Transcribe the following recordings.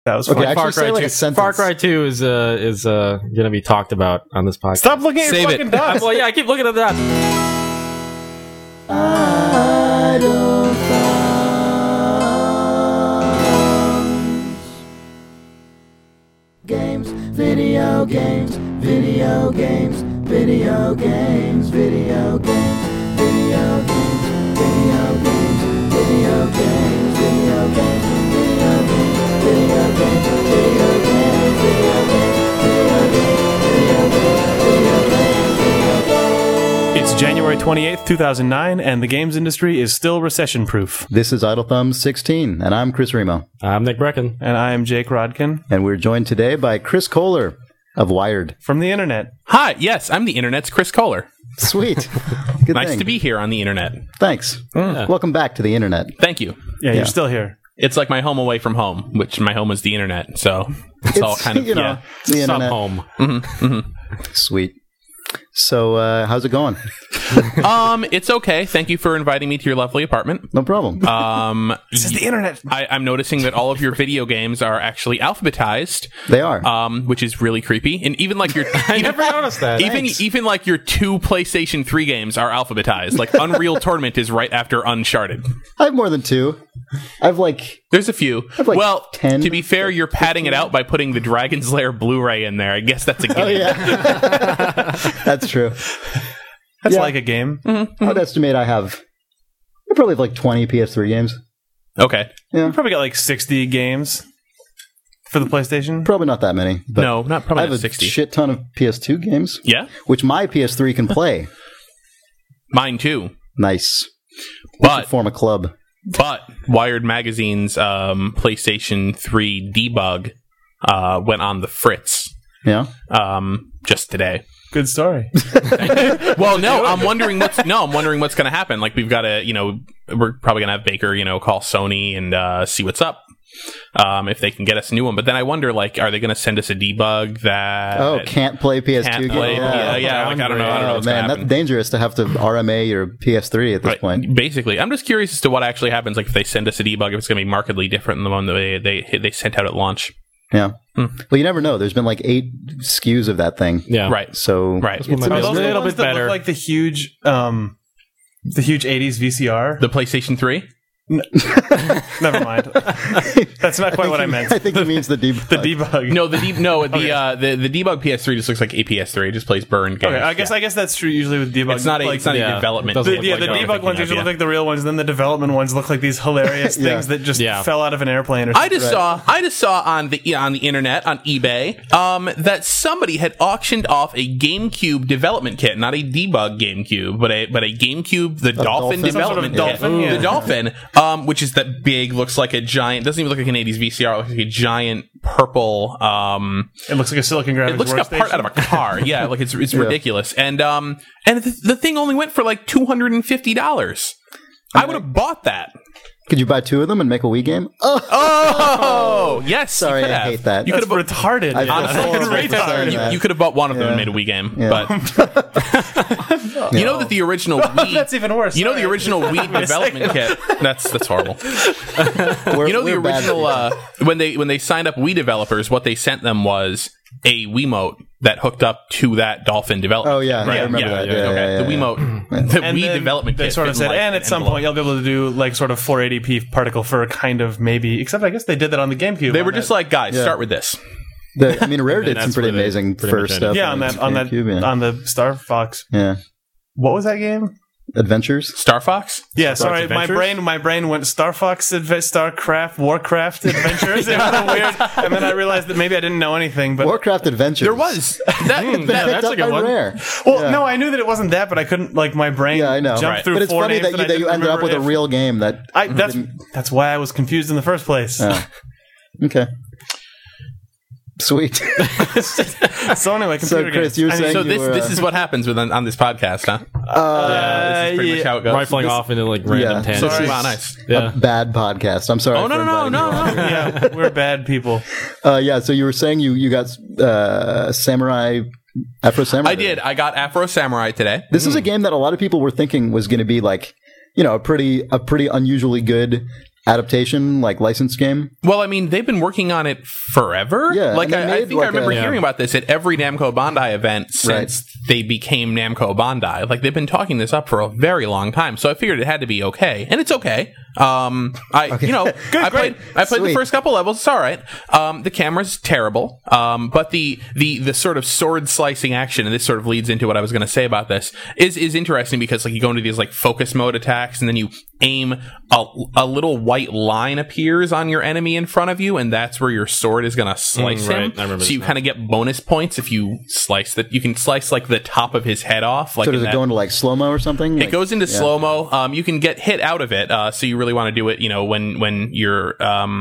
That was Okay, fun. actually say like a sentence. Far Cry 2 is going to be talked about on this podcast. Stop looking at your fucking dots. Well, yeah, I keep looking at that. Games, video games, video games, video games, video games, video games, video games, video games, video games, video games, video games, video games, video games. It's January 28th, 2009, and the games industry is still recession-proof. This is Idle Thumbs 16, and I'm Chris Remo. I'm Nick Brecken. And I am Jake Rodkin And we're joined today by Chris Kohler of Wired. from the internet. Hi, yes, I'm the internet's Chris Kohler. Sweet. Good Nice thing. to be here on the internet. Thanks. Welcome back to the internet. Thank you. Yeah, you're still here. It's like my home away from home, which my home is the internet, so it's all kind of, you know, the internet. Sub-home. Sweet. So, how's it going? It's okay. Thank you for inviting me to your lovely apartment. No problem. This is the internet. I'm noticing that all of your video games are actually alphabetized, They are. which is really creepy. And even like your, I never noticed that. even like your 2 PlayStation 3 games are alphabetized. Like Unreal Tournament is right after Uncharted. I have more than 2. I've like... There's a few. have, like, well, 10, to be fair, you're padding it out by putting the Dragon's Lair Blu-ray in there. I guess that's a game. Oh, yeah. That's true. That's Yeah. like a game. I'd estimate I probably have like 20 PS3 games. Okay. Yeah. Probably got like 60 games for the PlayStation. Probably not that many. But No, not probably I have not a 60. shit ton of PS2 games, Yeah, which my PS3 can play. mine too. Nice. We should But form a club. Wired Magazine's PlayStation 3 debug went on the fritz Yeah. just today. Good story. Well, no, I'm wondering what's going to happen. Like we've got to, we're probably going to have Baker, call Sony and see what's up. If they can get us a new one. But then I wonder, like, are they going to send us a debug that Can't play PS2 can't play? games. Like, I don't know. Oh, What's man, gonna that's happen. dangerous to have to RMA your PS3 at this Right. point. Basically, I'm just curious as to what actually happens. Like, if they send us a debug, if it's going to be markedly different than the one that they sent out at launch. Yeah. Well, you never know. There's been like 8 SKUs of that thing. Yeah. Right. So Right. it's Well, Are Are those those the little ones bit that better. look like the huge 80s VCR? The PlayStation 3. Never mind. That's not quite what I meant. I think he means the debug. The debug. No, the debug PS3 just looks like a PS3. It just plays burn games. Okay, I guess that's true usually with debug. It's not a like, it's not yeah, a development. doesn't tool. look the like debug what I'm ones usually look like the real ones, and then the development ones look like these hilarious Yeah. things that just Yeah. fell out of an airplane or I something. just saw on the internet on eBay that somebody had auctioned off a GameCube development kit, not a debug GameCube, but a GameCube, the Dolphin Dolphin? Some sort of development Dolphin, kit, yeah. the Dolphin, which is that big, looks like a giant, doesn't even look like an 80s VCR, it looks like a giant purple. It looks like a Silicon Graphics It looks like a part out of a car. Yeah, like it's ridiculous, and the thing only went for like $250. I would have bought that. Could you buy 2 of them and make a Wii game? Oh, yes. Sorry, you could I have. hate that. You That's could have. retarded. I feel Honestly, horrible for retarded. saying that. You could have bought one of them Yeah. and made a Wii game, Yeah. but you know that the original Wii. That's even worse. You know the Sorry. original Wii development kit. That's horrible. You know the We're bad original when they signed up Wii developers, what they sent them was a Wiimote that hooked up to that Dolphin development. Oh, yeah. kit, right? I remember that. Yeah, okay. yeah, The yeah. Wiimote, the And Wii then development they kit. sort of fit said, in, like, and at an some envelope. point you'll be able to do like sort of 480p particle for kind of maybe. Except I guess they did that on the GameCube. They on were that- just like, guys, Yeah. start with this. I mean, Rare did some that's pretty where they amazing pretty much first ended. stuff. yeah on that GameCube, yeah. on the Star Fox. Yeah. What was that game? Adventures. Star Fox. Yeah, sorry, Adventures? my brain went Star Fox, Starcraft, Warcraft Adventures. It was weird, and then I realized that maybe I didn't know anything. But Warcraft Adventures. There was that. Been Yeah, picked that's a up good by one. Rare. well, Yeah. no, I knew that it wasn't that, but I couldn't like my brain. Yeah, I know. Jumped Right. through But it's four funny names that I you didn't ended up with remember a real game that. That's why I was confused in the first place. Oh. Okay. Sweet. So anyway, So, computer Chris, games. you were I mean, saying So you were, this is what happens on this podcast, huh? This is pretty much yeah. how it goes. Rifling off into like random Yeah. tangents. Sorry. Wow, nice. Yeah. a bad podcast. I'm sorry. Oh, no, for no, inviting you on. yeah, we're bad people. Yeah, so you were saying you got Samurai, Afro Samurai. I did. I got Afro Samurai today. This is a game that a lot of people were thinking was going to be like, a pretty unusually good adaptation, like licensed game? Well, I mean, they've been working on it forever. Yeah, like and they I made, think I like, remember a- hearing about this at every Namco Bandai event since Right. they became Namco Bandai. Like they've been talking this up for a very long time, so I figured it had to be okay, and it's okay. I played the Sweet. first couple levels. It's all right. The camera's terrible, but the sort of sword slicing action, and this sort of leads into what I was going to say about this, is interesting because like you go into these like focus mode attacks, and then you aim a little white line appears on your enemy in front of you, and that's where your sword is going to slice him. right. I remember So you this kind of get bonus points if you slice that. You can slice like the top of his head off. Like So does in it that- go into like slow-mo or something? it goes into slow mo. You can get hit out of it, so you really want to do it. You know, when you're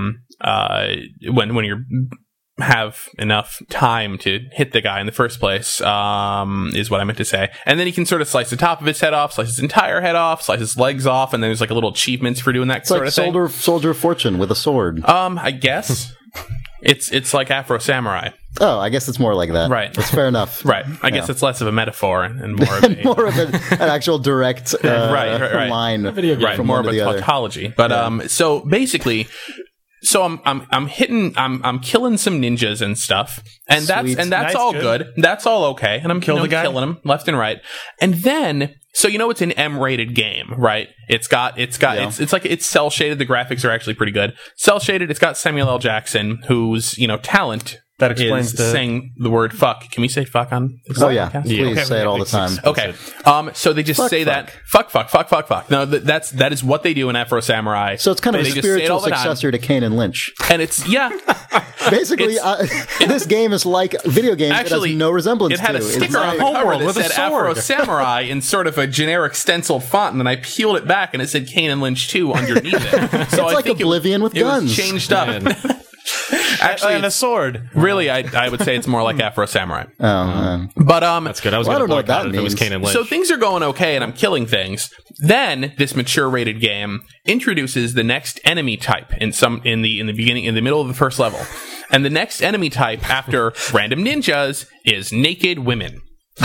when you're have enough time to hit the guy in the first place, is what I meant to say. And then you can sort of slice the top of his head off, slice his entire head off, slice his legs off, and then there's like a little achievements for doing that It's sort like of thing. Soldier of Fortune with a sword. I guess it's like Afro Samurai, Oh, I guess it's more like that. Right. That's fair enough. right? I guess it's less of a metaphor and more of a More of an actual direct Right. line right, from more one of to a the other. tautology. But so basically, so I'm killing some ninjas and stuff, and Sweet. that's Nice, all good. good. That's all okay, and I'm Kill the guy. killing them left and right, and then. So it's an M-rated game, right? It's cell shaded. The graphics are actually pretty good. Cell shaded. It's got Samuel L. Jackson, whose talent That explains is the- saying the word fuck. Can we say fuck on this Oh yeah, podcast? please Okay, say it all the time. Okay. So they just Fuck, say fuck. that fuck. No, that is what they do in Afro Samurai. So it's kind of They a just say it all spiritual the time. successor to Kane and Lynch. And it's Basically, this game is like video games. actually it has no resemblance. It had to. a It's sticker on like- the cover Homeworld that with a said Afro sword. Samurai in sort of a generic stenciled font, and then I peeled it back and it said Kane and Lynch 2 underneath it. So I like think Oblivion with it was guns. changed up. Actually, and a it's- sword. really, I would say it's more like Afro Samurai. Oh, But That's good. I was Well, I going don't to know what boycott that it if it was means. Kane and Lynch. So things are going okay, and I'm killing things. Then this mature rated game introduces the next enemy type in the middle of the first level, and the next enemy type after random ninjas is naked women.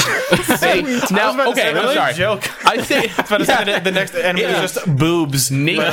I'm sorry. Joke. I say But the next enemy is just boobs.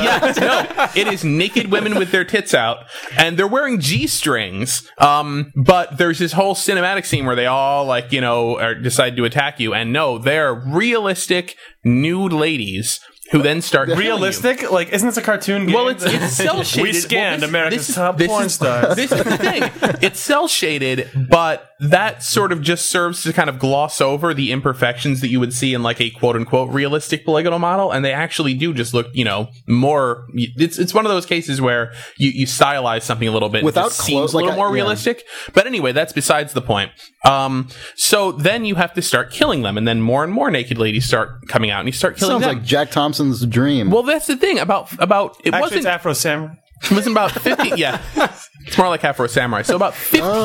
it is naked women with their tits out, and they're wearing G-strings. But there's this whole cinematic scene where they all decide to attack you, and no, they're realistic nude ladies who then start killing you. Realistic? Like, isn't this a cartoon game? Well, it's cell shaded. We scanned America's top porn stars. This is the thing. It's cell shaded, but that sort of just serves to kind of gloss over the imperfections that you would see in like a quote unquote realistic polygonal model, and they actually do just look, more. It's one of those cases where you stylize something a little bit, Without it just seems clothes, a little like more yeah. realistic. But anyway, that's besides the point. So then you have to start killing them, and then more and more naked ladies start coming out, and you start killing sounds them. like Jack Thompson's dream. Well, that's the thing about it Actually, wasn't it's Afro Samurai. it was about 15. Yeah, it's more like Afro Samurai. So about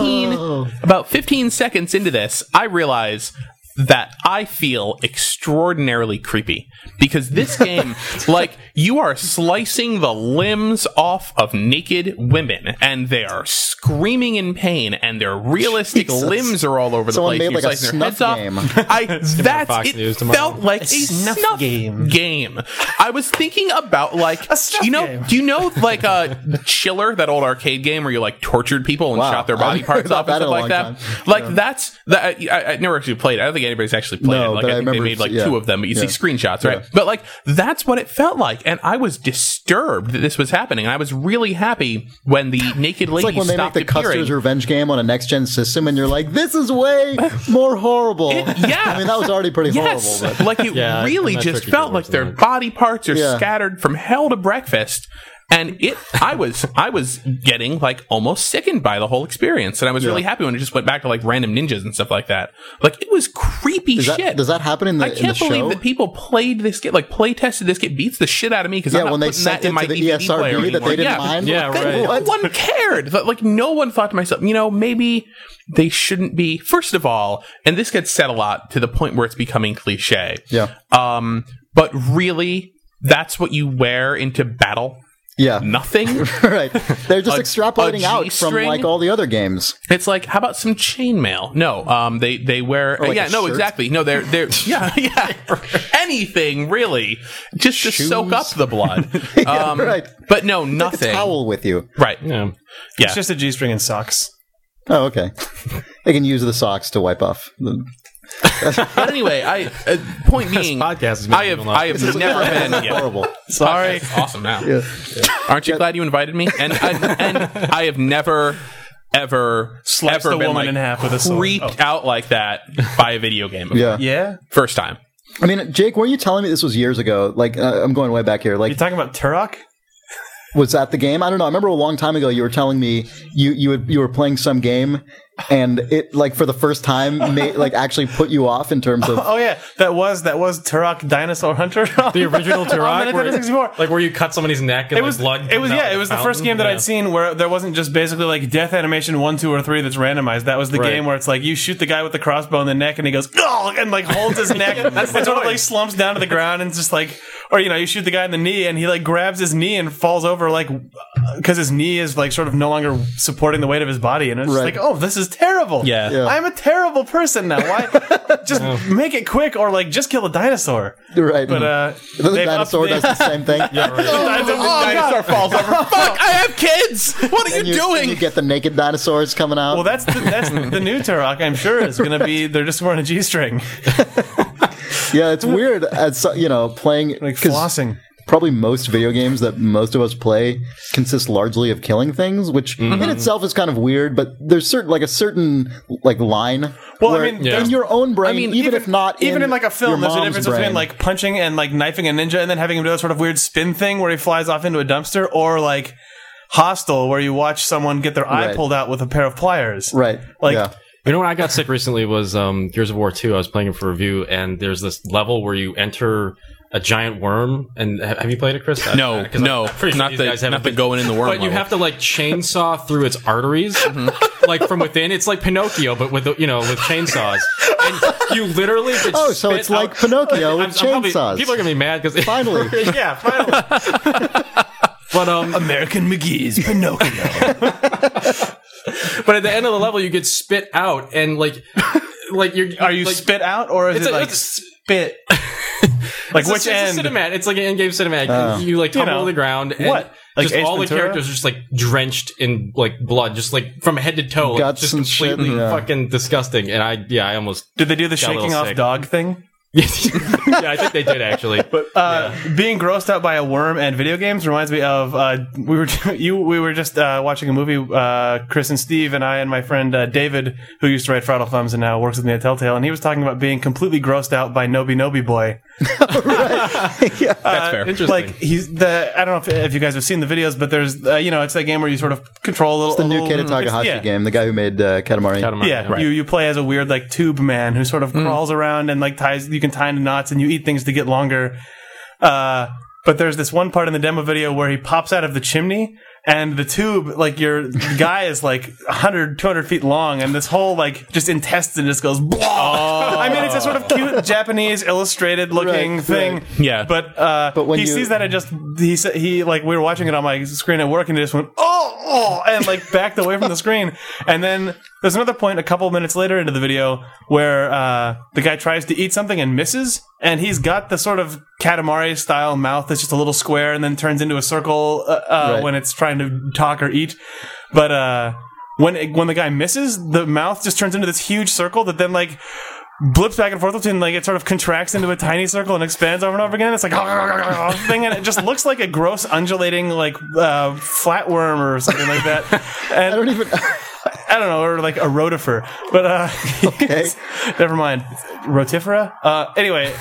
15 seconds into this, I realize that I feel extraordinarily creepy because this game, like, you are slicing the limbs off of naked women, and they are screaming in pain, and their realistic Jesus. limbs are all over the Someone place. made, You're like, a slicing their snuff heads game. off. Fox It News tomorrow. felt like a snuff game. I was thinking about like A snuff game. do you know like Chiller, that old arcade game where you like tortured people and Wow. shot their body I've parts heard off and about stuff that in a like that? long time. Like that's that. I never actually played it. I don't think anybody's actually played No, it. Like but I I think they remember made like yeah. two of them, but you see Yeah. screenshots, right? Yeah. But like that's what it felt like, and I was disturbed that this was happening. And I was really happy when the naked It's lady like when they make stopped the appearing. Custer's Revenge game on a next gen system, and you're like, "This is way more horrible." Yeah. I mean that was already pretty Yes, horrible. But like it Yeah, really I'm not just sure felt people like worse their than that. body parts are Yeah. scattered from hell to breakfast, and I was getting like almost sickened by the whole experience, and I was really happy when it just went back to like random ninjas and stuff like that. Like it was creepy shit. does that happen in the I can't in the believe show? that people played this game, like play tested this game, beats the shit out of me because I'm Yeah, not when they putting that sent in it my to the DVD player ESRB that anymore. they didn't Yeah. mind. Yeah, Then right. no one cared. Like no one thought to myself, maybe they shouldn't be. First of all, and this gets said a lot to the point where it's becoming cliche. Yeah. But really, that's what you wear into battle. Yeah. Nothing. Right. They're just A extrapolating out from G-string? like all the other games. It's like, how about some chainmail? No, they wear Or like yeah, a no, shirt? exactly. No, they're yeah, anything really, just to soak up the blood. Right. But no, Take a nothing. towel with you. Right. Yeah. Yeah. It's just a G-string and socks. Oh, okay. They can use the socks to wipe off. But anyway, point being, podcast is I have never been. Yeah. Horrible. Sorry, awesome now. Yeah. Aren't you glad you invited me? And I have never. Sliced Ever a been woman like in half with a sword. creeped out like that by a video game. Before. Yeah. Yeah? First time. I mean, Jake, were you telling me this was years ago? Like, I'm going way back here. You Like, talking about Turok? was that the game? I don't know. I remember a long time ago you were telling me you were playing some game and it, like, for the first time, actually put you off in terms of... Oh yeah, that was Turok Dinosaur Hunter. The original Turok, Nintendo 64. like where you cut somebody's neck and It was blood. It was comes out it like was a the first fountain. game that Yeah. I'd seen where there wasn't just basically like death animation 1, 2, or 3 that's randomized. That was the Right. game where it's like you shoot the guy with the crossbow in the neck and he goes oh and like holds his neck and sort of like slumps down to the ground and just like, or you shoot the guy in the knee and he like grabs his knee and falls over like because his knee is like sort of no longer supporting the weight of his body and it's just Right. like, oh, this is terrible. Yeah. Yeah. I'm a terrible person now. Why just make it quick or like just kill a dinosaur? Right. But the they've dinosaur upped does the same thing. Dinosaur falls over. Fuck! I have kids. What are And you doing? You get the naked dinosaurs coming out. Well, that's the new Turok. I'm sure is going to be. They're just wearing a G-string, Yeah, it's weird as playing like 'cause flossing. probably most video games that most of us play consist largely of killing things, which in itself is kind of weird. But there's a certain line. Well, I where mean, in your own brain, even if not, even in like a film, your there's a mom's difference brain. between like punching and like knifing a ninja, and then having him do that sort of weird spin thing where he flies off into a dumpster, or like Hostel, where you watch someone get their eye Right. pulled out with a pair of pliers. right, Like- yeah. You know when I got sick recently was Gears of War 2. I was playing it for review, and there's this level where you enter a giant worm. And have you played it, Chris? No, 'Cause no, I'm pretty sure not these the guys haven't, not the going in the worm. But you level. have to like chainsaw through its arteries, like from within. It's like Pinocchio, but with with chainsaws. And you literally just Oh, so spit it's like out- Pinocchio with probably- chainsaws. people are gonna be mad because Finally, Yeah, finally. but American McGee's Pinocchio. but at the end of the level, you get spit out, and like you're Are you like, spit out or is It's it a- like it's- spit? Like which it's end? a cinematic. It's like an in-game cinematic. You like tumble to the ground. And What? Like just Ace all the Ventura? characters are just like drenched in like blood, just like from head to toe, like, Guts just and shit, completely yeah. fucking disgusting. And I almost Did they do the Got a little shaking off sick. dog thing? yeah, I think they did actually. But Being grossed out by a worm and video games reminds me of we were just watching a movie. Chris and Steve and I and my friend David, who used to write Throttle Thumbs and now works with me at Telltale, and he was talking about being completely grossed out by Nobi Nobi Boy. That's fair. interesting. Like I don't know if you guys have seen the videos, but there's it's that game where you sort of control a little. the new Takahashi game, the guy who made Katamari. Katamari, Yeah, right. you play as a weird like tube man who sort of crawls around and like ties. You can tie into knots and you eat things to get longer. But there's this one part in the demo video where he pops out of the chimney and the tube, like your guy is like 100, 200 feet long and this whole like just intestine just goes blah. I mean, it's a sort of cute Japanese illustrated looking Right, thing. right. Yeah. But when he you- sees that and just, he said, we were watching it on my screen at work and he just went, oh, and like backed away from the screen. And then there's another point a couple minutes later into the video where the guy tries to eat something and misses. And he's got the sort of Katamari style mouth that's just a little square and then turns into a circle Right. when it's trying to talk or eat. But when the guy misses, the mouth just turns into this huge circle that then like blips back and forth between, like it sort of contracts into a tiny circle and expands over and over again. It's like thing, and it just looks like a gross undulating like flatworm or something like that. And I don't even. I don't know, or like a rotifer, but Okay. never mind. Rotifera. Anyway,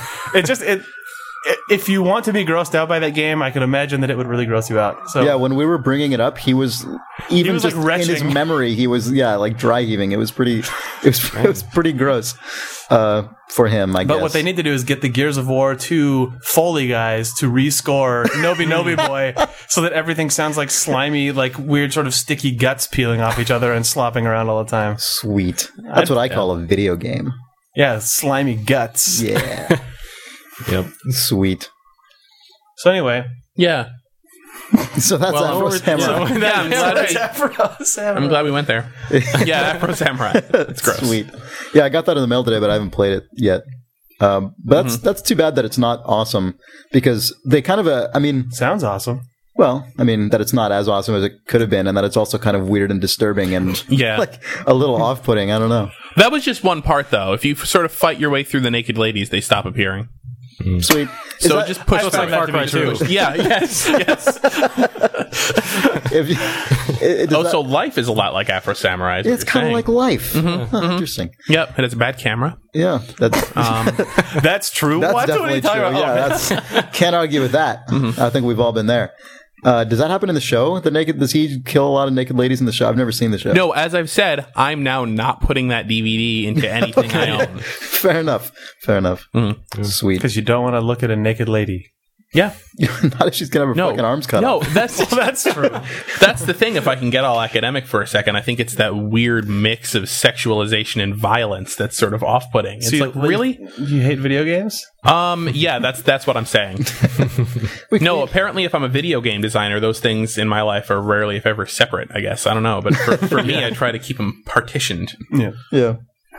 if you want to be grossed out by that game, I could imagine that it would really gross you out. So Yeah, when we were bringing it up, he was even was, just like, in his retching. memory, he was like dry heaving. It was pretty. It was pretty gross for him. I guess. But what they need to do is get the Gears of War 2 Foley guys to rescore Nobi Nobi Boy so that everything sounds like slimy, like weird sort of sticky guts peeling off each other and slopping around all the time. Sweet. That's what I call a video game. Yeah, slimy guts. Yeah. Yep. Sweet. So anyway, Yeah. So that's Afro Samurai. I'm glad, That's Afro Samurai. I'm glad we went there. Yeah, Afro Samurai. It's gross. Sweet. Yeah, I got that in the mail today, but I haven't played it yet. But that's too bad that it's not awesome because they kind of Sounds awesome. well, I mean that it's not as awesome as it could have been, and that it's also kind of weird and disturbing and Yeah. like a little off-putting. I don't know. That was just one part, though. If you sort of fight your way through the naked ladies, they stop appearing. Sweet. So it just push It's like Far Cry 2. Yeah, yes. So life is a lot like Afro Samurai. is what It's you're kind of saying. like life. Huh, interesting. Yep, and it's a bad camera. Yeah, that's That's true. that's What are definitely you true. talking about? Yeah, that's can't argue with that. I think we've all been there. Does that happen in the show? Does he kill a lot of naked ladies in the show? I've never seen the show. No, as I've said, I'm now not putting that DVD into anything I own. Fair enough. Sweet. Because you don't want to look at a naked lady. Yeah. Not if she's gonna have her No. fucking arms cut No, off. That's true. that's the thing. If I can get all academic for a second, I think it's that weird mix of sexualization and violence that's sort of off-putting. It's like, really? You hate video games? Yeah, that's what I'm saying. No, apparently if I'm a video game designer, those things in my life are rarely, if ever, separate, I guess. I don't know. But for me, I try to keep them partitioned. Yeah.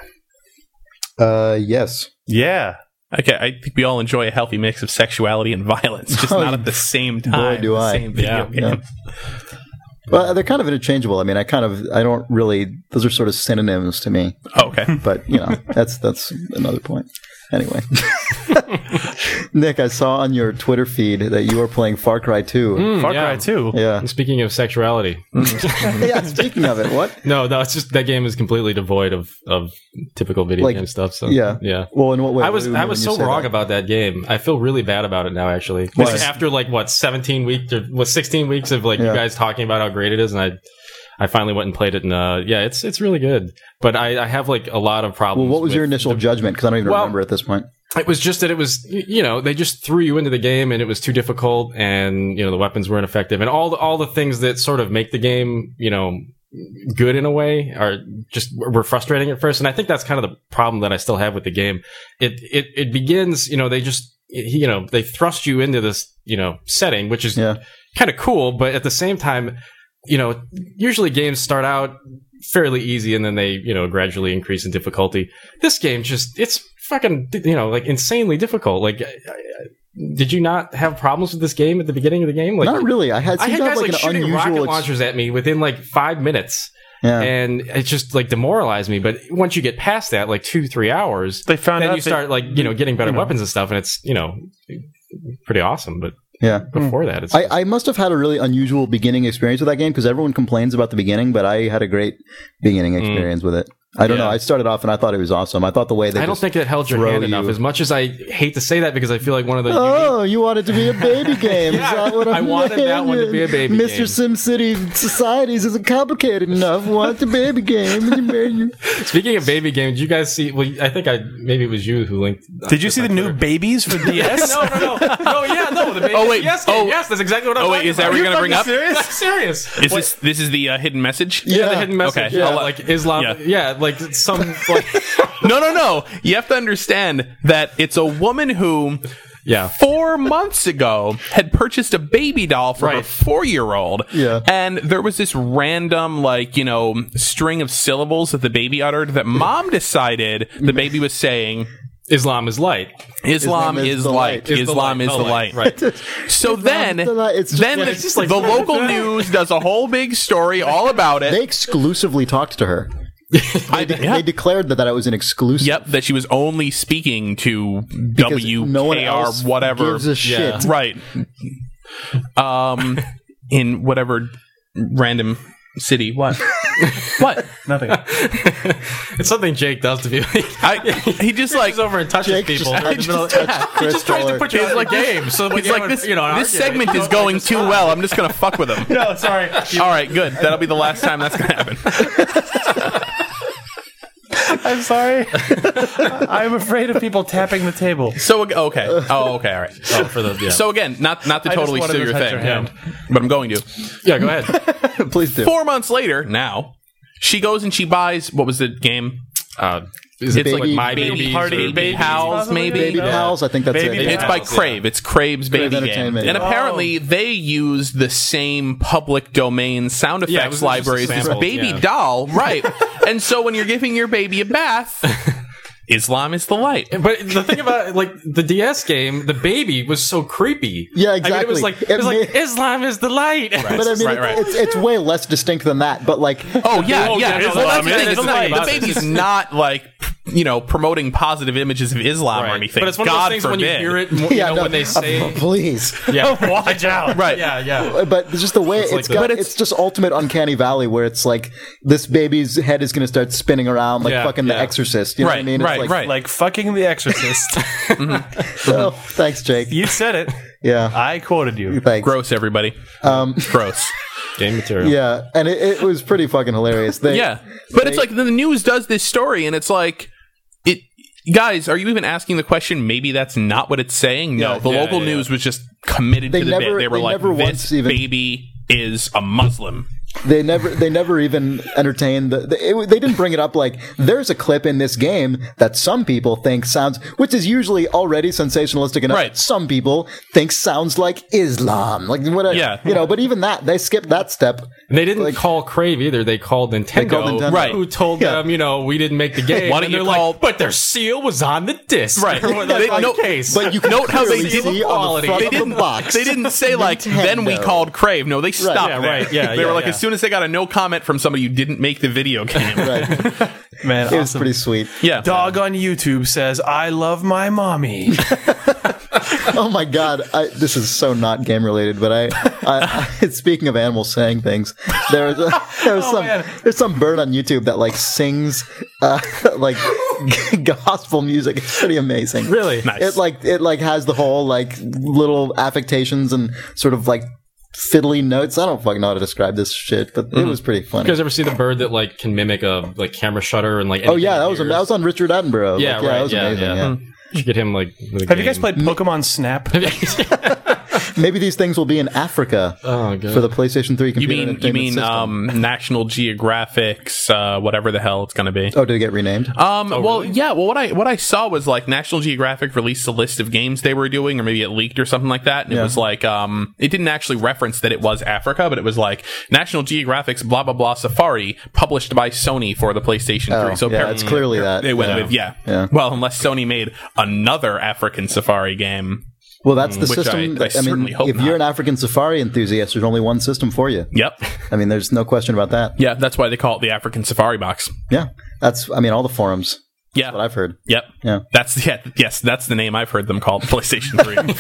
Yes. Yeah. Okay, I think we all enjoy a healthy mix of sexuality and violence, just not at the same time. Boy, do the I. Same video game. Yeah. Well, they're kind of interchangeable. I mean, I don't really. Those are sort of synonyms to me. Oh, okay. But that's another point. Anyway, Nick, I saw on your Twitter feed that you are playing Far Cry 2. Far Cry 2. Yeah. Speaking of sexuality, Yeah. Speaking of it, what? no, it's just that game is completely devoid of typical video Like, game stuff. So yeah. yeah. Well, in what way? I was What do you mean when so you say wrong that? about that game. I feel really bad about it now. Actually, Why? after 17 weeks or 16 weeks of you guys talking about how great it is, and I finally went and played it, and it's really good. But I have a lot of problems. Well, what was your with initial judgment? Because I don't even remember at this point. It was just that it was, they just threw you into the game and it was too difficult, and the weapons weren't effective, and all the things that sort of make the game, good in a way were frustrating at first. And I think that's kind of the problem that I still have with the game. It begins, they thrust you into this, setting, which is kind of cool, but at the same time, usually games start out fairly easy and then they, gradually increase in difficulty. This game it's fucking, insanely difficult. Did you not have problems with this game at the beginning of the game? Not really. I had guys an shooting rocket unusual launchers at me within 5 minutes. Yeah. And it just demoralized me. But once you get past that, 2-3 hours, They found then out you start getting better weapons and stuff, and it's pretty awesome. But Yeah. before that, it's I must have had a really unusual beginning experience with that game because everyone complains about the beginning, but I had a great beginning experience with it. I don't know. I started off and I thought it was awesome. I thought the way they I don't think it held your throw hand enough. you- As much as I hate to say that because I feel like one of the Oh, you want it to be a baby game? Yeah, Is that what I wanted that one to be a baby Mr. game. SimCity Societies isn't complicated enough. Want the baby game? And you made you. Speaking of baby games, did you guys see? Well, I think maybe it was you who linked. Did you see the new babies for DS? No. The baby. Oh, wait. Yes, Oh. yes, that's exactly what I'm talking Is that about. what you're going to bring up? serious? I'm serious. This is the hidden message? Yeah, the hidden message. Okay. Yeah, I'll like Islam. yeah. Yeah, some. No. You have to understand that it's a woman who Yeah. 4 months ago had purchased a baby doll for her Right. 4-year-old. Yeah. And there was this random, string of syllables that the baby uttered that mom decided the baby was saying, Islam is light. Islam is the light. light. Islam is the light. Right. So then, the light. It's just like- just like- the local news does a whole big story all about it. They exclusively talked to her. They declared that it was an exclusive. Yep, that she was only speaking to Because no one WKR else whatever. gives a shit. Right. In whatever random city. What? What? Nothing. It's something Jake does to people. He just He's over and touches Jake people. just- in the middle- touched he just tries to Fuller. put you in the game. So It's like this segment is going too well. I'm just going to fuck with him. No, sorry. All right, good. That'll be the last time that's going to happen. I'm sorry. I'm afraid of people tapping the table. So, okay. Oh, okay. All right. Oh, for the So again, not to I just totally wanted steal to your touch thing, your hand. but I'm going to. yeah, go ahead. Please do. 4 months later, now she goes and she buys what was the game? Is it It's like Baby- My Baby Babies Party, or- Baby Pals, possibly? maybe? Baby No. Pals, I think that's Baby it. Pals. It's by Yeah. Crave. It's Crave's Crave baby game. Entertainment, And yeah. apparently they use the same public domain sound Yeah, it effects was just a libraries as sample, Baby yeah. Doll. Right. And so when you're giving your baby a bath, Islam is the light. But the thing about like the DS game, the baby was so creepy. Yeah, I mean, it was exactly. like Islam is the light. But I mean, Right. it's way less distinct than that. But like, Oh yeah, Oh, yeah. yeah, no, Well, that's Islam the thing. is It's the not, light. the baby's not like promoting positive images of Islam or anything. But it's one of God those things forbid. when you hear it, you yeah, know, no, when they say, please. yeah, Watch out. Right. yeah. But it's just the way like it's the- got. but It's just ultimate uncanny valley where it's like this baby's head is going to start spinning around like Yeah, fucking The yeah. Exorcist. You know what I Right, mean? It's right, like, right. Like fucking The Exorcist. Oh, thanks, Jake. You said it. Yeah, I quoted you. thanks. Gross, everybody. Gross. Game material. Yeah, and it was pretty fucking hilarious. Yeah, but it's like the news does this story, and it's like it. Guys, are you even asking the question? Maybe that's not what it's saying. No, Yeah, the local yeah. news was just committed They to the never- bit. They were they like, never "This once even- baby is a Muslim." They never even entertained they didn't bring it up like there's a clip in this game that some people think sounds, which is usually already sensationalistic enough. Right. Some people think sounds like Islam, like whatever. Yeah. But even that they skipped that step. And they didn't Like- call Crave either. They called Nintendo. Nintendo. Right. Who told Yeah. them, we didn't make the game. Why don't and you they're call- like, but their seal was on the disc. Right. Or what They- the no, case. But you can Note how they clearly didn't- see on the front They of the didn't. box. They didn't say like. Then we Nintendo. called Crave. No, they stopped Yeah, there. right. Yeah, they yeah, were like, yeah. as soon as they got a no comment from somebody who didn't make the video game. Right. Man, It was awesome. pretty sweet. Yeah. Dog on YouTube says, I love my mommy. Oh my god, this is so not game related, but I speaking of animals saying things, there's man. some bird on YouTube that like sings like gospel music. It's pretty amazing. Really? Nice. It like has the whole like little affectations and sort of like fiddly notes. I don't fucking know how to describe this shit, but it was pretty funny. You guys ever see the bird that like can mimic a like camera shutter and like? Oh yeah, that anything was on Richard Attenborough. Yeah, Like, right. that was Yeah, amazing. yeah. Yeah. You should get him like. Have you guys played Pokemon Snap? Maybe these things will be in Africa Oh, good. for the PlayStation 3 You computer mean entertainment system. National Geographic's whatever the hell it's going to be? Oh, did it get renamed? Well, yeah. Well, what I saw was like National Geographic released a list of games they were doing, or maybe it leaked or something like that. And it was like, it didn't actually reference that it was Africa, but it was like National Geographic's blah blah blah Safari, published by Sony for the PlayStation 3. Oh, So yeah, apparently it's clearly that. they went Yeah. with Yeah. Well, unless Sony made another African Safari game. Well, that's the Which system. I certainly hope if not. you're an African safari enthusiast, there's only one system for you. Yep. I mean, there's no question about that. Yeah, that's why they call it the African Safari Box. Yeah, all the forums. Yeah. That's what I've heard. Yep. Yeah. That's the name I've heard them called. PlayStation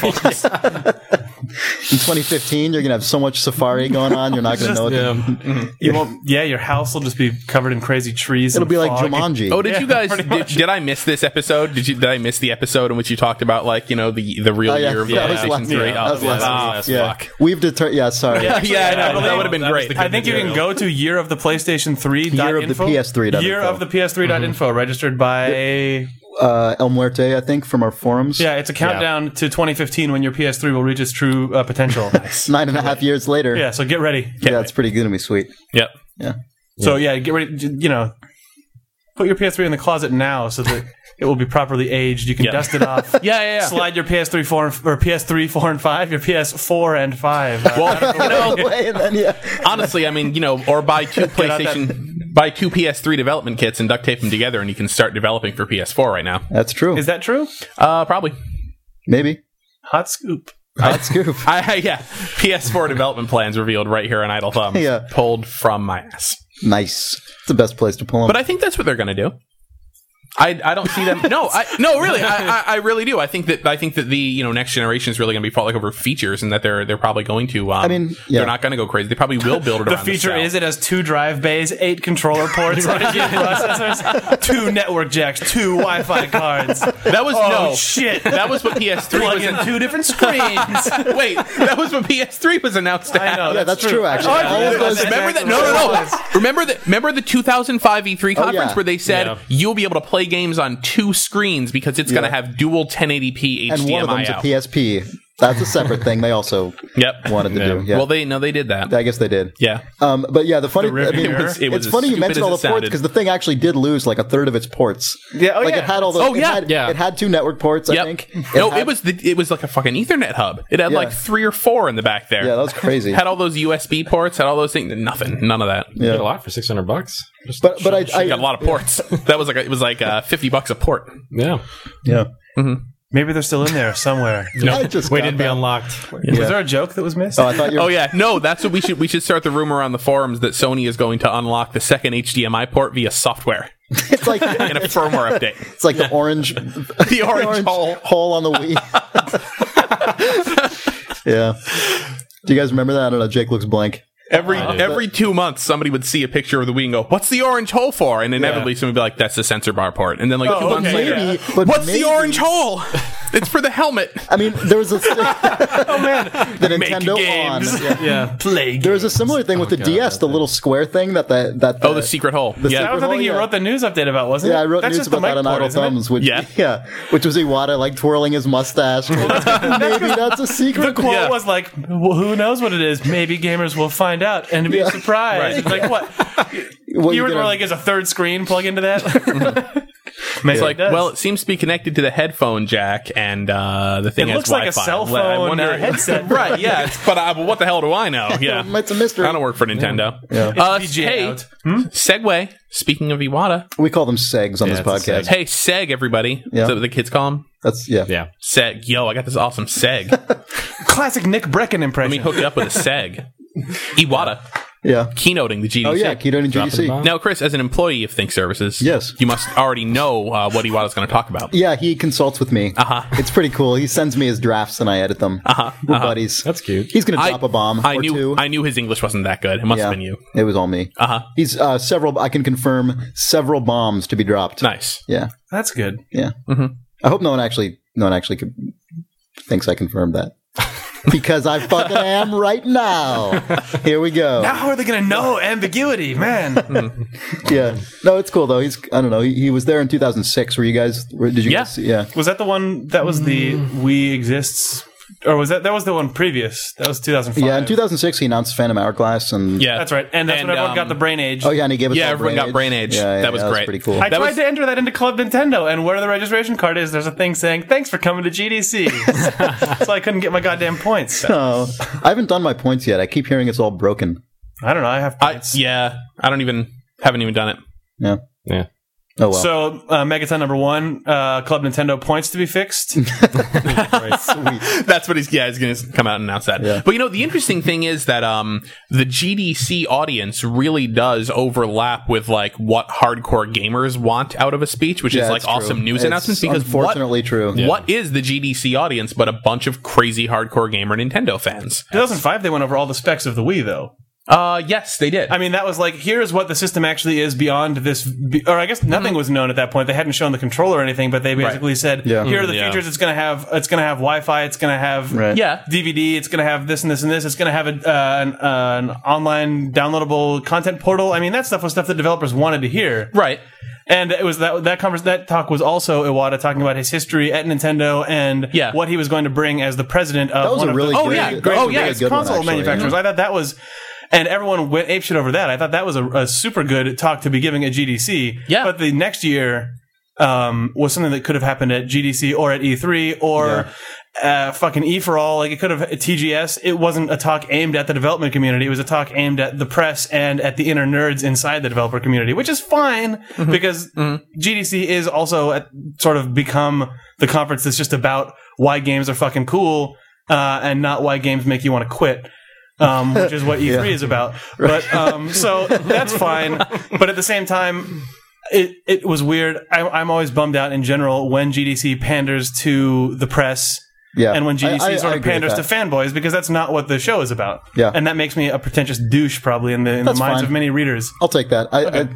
3. In 2015, you're gonna have so much safari going on, you're not gonna know what. You won't. Yeah, your house will just be covered in crazy trees. It'll and be like fog. Jumanji. Oh, did you guys? pretty much. Did I miss this episode? Did I miss the episode in which you talked about like the real Oh, yeah. year of That was PlayStation last- 3? yeah, that was last week. yeah. Fuck. We've determined. Yeah, sorry. Yeah, I know, that would have been that was great. the I think you can go to year of the PlayStation 3. Year of the PS3 Year of the PS3.info, registered by. El Muerte, I think, from our forums. Yeah, it's a countdown to 2015 when your PS3 will reach its true potential. 9.5 years later. Yeah, so get ready. Yeah, it's pretty good to be sweet. Yep. Yeah. So yeah, get ready. Put your PS3 in the closet now so that it will be properly aged. You can Yeah. dust it off. Yeah. Slide your PS3 4 and 5, your PS4 and 5. Well, Way, and then, yeah. honestly, I mean, or buy two buy two PS3 development kits and duct tape them together, and you can start developing for PS4 right now. That's true. Is that true? Probably. Maybe. Hot scoop. Hot scoop. Yeah. PS4 development plans revealed right here on Idle Thumbs. Yeah. Pulled from my ass. Nice. It's the best place to pull them. But I think that's what they're going to do. I don't see them. No, really, I really do. I think that the next generation is really going to be fought like over features, and that they're probably going to. They're not going to go crazy. They probably will build it. The around feature cell. is it has 2 drive bays, 8 controller ports, 8 processors, 2 network jacks, 2 Wi-Fi cards. That was Shit! That was what PS3 Plug was. in 2 different screens. Wait, that was what PS3 was announced to I have. know. yeah, that's true, actually. Oh, All of those, Remember that? Exactly. No. Remember the 2005 E3 conference yeah. where they said Yeah. you'll be able to play games on 2 screens because it's going to have dual 1080p and one of HDMI them's a out. PSP. That's a separate thing. They also Yep. wanted to do. Yeah. Well, they did that. I guess they did. Yeah. But yeah, the funny. The Rivian. It was it's funny you stupid mentioned as all it the ports sounded. because the thing actually did lose like a third of its ports. Yeah, Like it had all those. Oh, yeah. It had 2 network ports. I Yep. think. It was like a fucking Ethernet hub. It had Yeah. like 3 or 4 in the back there. Yeah, that was crazy. Had all those USB ports. Had all those things. Nothing. None of that. You get Yeah. a lot for $600. Just But I Got a lot of ports. That was it was like $50 a port. yeah. yeah. Maybe they're still in there somewhere. I just Waited got to be that. unlocked. Was there a joke that was missed? Oh, I thought you were. Oh yeah, no, that's what we should start the rumor on the forums that Sony is going to unlock the second HDMI port via software It's like in a firmware update. it's like the orange The orange hole. hole on the Wii. Yeah. Do you guys remember that? I don't know. Jake looks blank. Every 2 months, somebody would see a picture of the Wii and go, "What's the orange hole for?" And inevitably, somebody would be like, "That's the sensor bar port." And then, like 2 months okay, later, Maybe, but "What's maybe- the orange hole? It's for the helmet." I mean, there was a Oh man, the make Nintendo games. on. Yeah. Yeah, play. There was a similar thing with the DS, the little square thing that Oh, the secret hole. That Yeah. was the thing you yeah. wrote the news update about, wasn't it? Yeah, I wrote That's news just the about that mic on port, Idle isn't it? Thumbs, which Yeah. which was Iwata like twirling his mustache. Maybe that's a The secret. quote Yeah. was like, well, "Who knows what it is? Maybe gamers will find out and be surprised." Right. It's like what? What, You were gonna- like, "Is a third screen plug into that?" It's like, well, it seems to be connected to the headphone jack, and the thing It has looks like a Wi-Fi. cell I phone, wonder- headset. right? Yeah, but what the hell do I know? Yeah, it's a mystery. I don't work for Nintendo. Yeah. VGA Hey, out. segue. Speaking of Iwata, We call them segs on Yeah, this it's a podcast. seg. hey, Seg, everybody. Yeah. Is that what the kids call him? That's yeah. Yeah. Seg. Yo, I got this awesome Seg. Classic Nick Brecken Let impression. me hook you up with a Seg. Iwata Yeah. keynoting the GDC. Oh yeah, Keto and Dropping the GDC. bomb. Now, Chris, as an employee of Think Services, Yes. you must already know what Iwata's going to talk about. Yeah, he consults with me. Uh-huh. It's pretty cool. He sends me his drafts and I edit them. We're buddies. That's cute. He's gonna drop a bomb I or knew, two. I knew his English wasn't that good. It must yeah, have been you. It was all me. He's several. I can confirm several bombs to be dropped. Nice. Yeah, That's good. yeah. I hope no one actually thinks I confirmed that. Because I fucking am right now. Here we go. Now how are they going to know ambiguity, man? Yeah. No, it's cool though. I don't know. He was there in 2006. Did you Yeah. guys see? Yeah. Was that the one that was the Wii exists? Or was that was the one previous? That was 2005. Yeah, in 2006 he announced Phantom Hourglass and Yeah, That's right. And that's when everyone got the Brain Age. Oh yeah, and he gave us Yeah, all everyone got Brain Age. Yeah, That was great. pretty cool. I that tried was- to enter that into Club Nintendo, and where the registration card is, there's a thing saying, "Thanks for coming to GDC." So I couldn't get my goddamn points. Oh, I haven't done my points yet. I keep hearing it's all broken. I don't know. I have points. haven't even done it. Yeah. Yeah. Oh well. So, Megaton number 1, Club Nintendo points to be fixed. That's what he's going to come out and announce that. Yeah. But the interesting thing is that the GDC audience really does overlap with like what hardcore gamers want out of a speech, which is like it's true. awesome news It's announcements. Because unfortunately true. what is the GDC audience but a bunch of crazy hardcore gamer Nintendo fans? 2005, they went over all the specs of the Wii, though. Yes, they did. I mean, that was like, here's what the system actually is beyond this. Or I guess nothing was known at that point. They hadn't shown the controller or anything, but they basically said, Yeah. here are the Yeah. features it's going to have. It's going to have Wi-Fi. It's going to have Right. Yeah. DVD. It's going to have this and this and this. It's going to have an online downloadable content portal. I mean, that stuff was stuff that developers wanted to hear. Right. And it was that talk was also Iwata talking about his history at Nintendo and what he was going to bring as the president of That was one a of really the good- great that was a really greatest good one, console actually, manufacturers. yeah. I thought that was, and everyone went apeshit over that. I thought that was a super good talk to be giving at GDC. Yeah. But the next year was something that could have happened at GDC or at E3 or fucking E for all. Like it could have at TGS. It wasn't a talk aimed at the development community. It was a talk aimed at the press and at the inner nerds inside the developer community, which is fine because GDC is also sort of become the conference that's just about why games are fucking cool and not why games make you want to quit. Which is what E3 is about. But so that's fine. But at the same time, it was weird. I'm always bummed out in general when GDC panders to the press. Yeah. And when GDC I sort of agree with panders to that. fanboys, because that's not what the show is about. Yeah. And that makes me a pretentious douche, probably, in the minds fine. of many readers. I'll take that.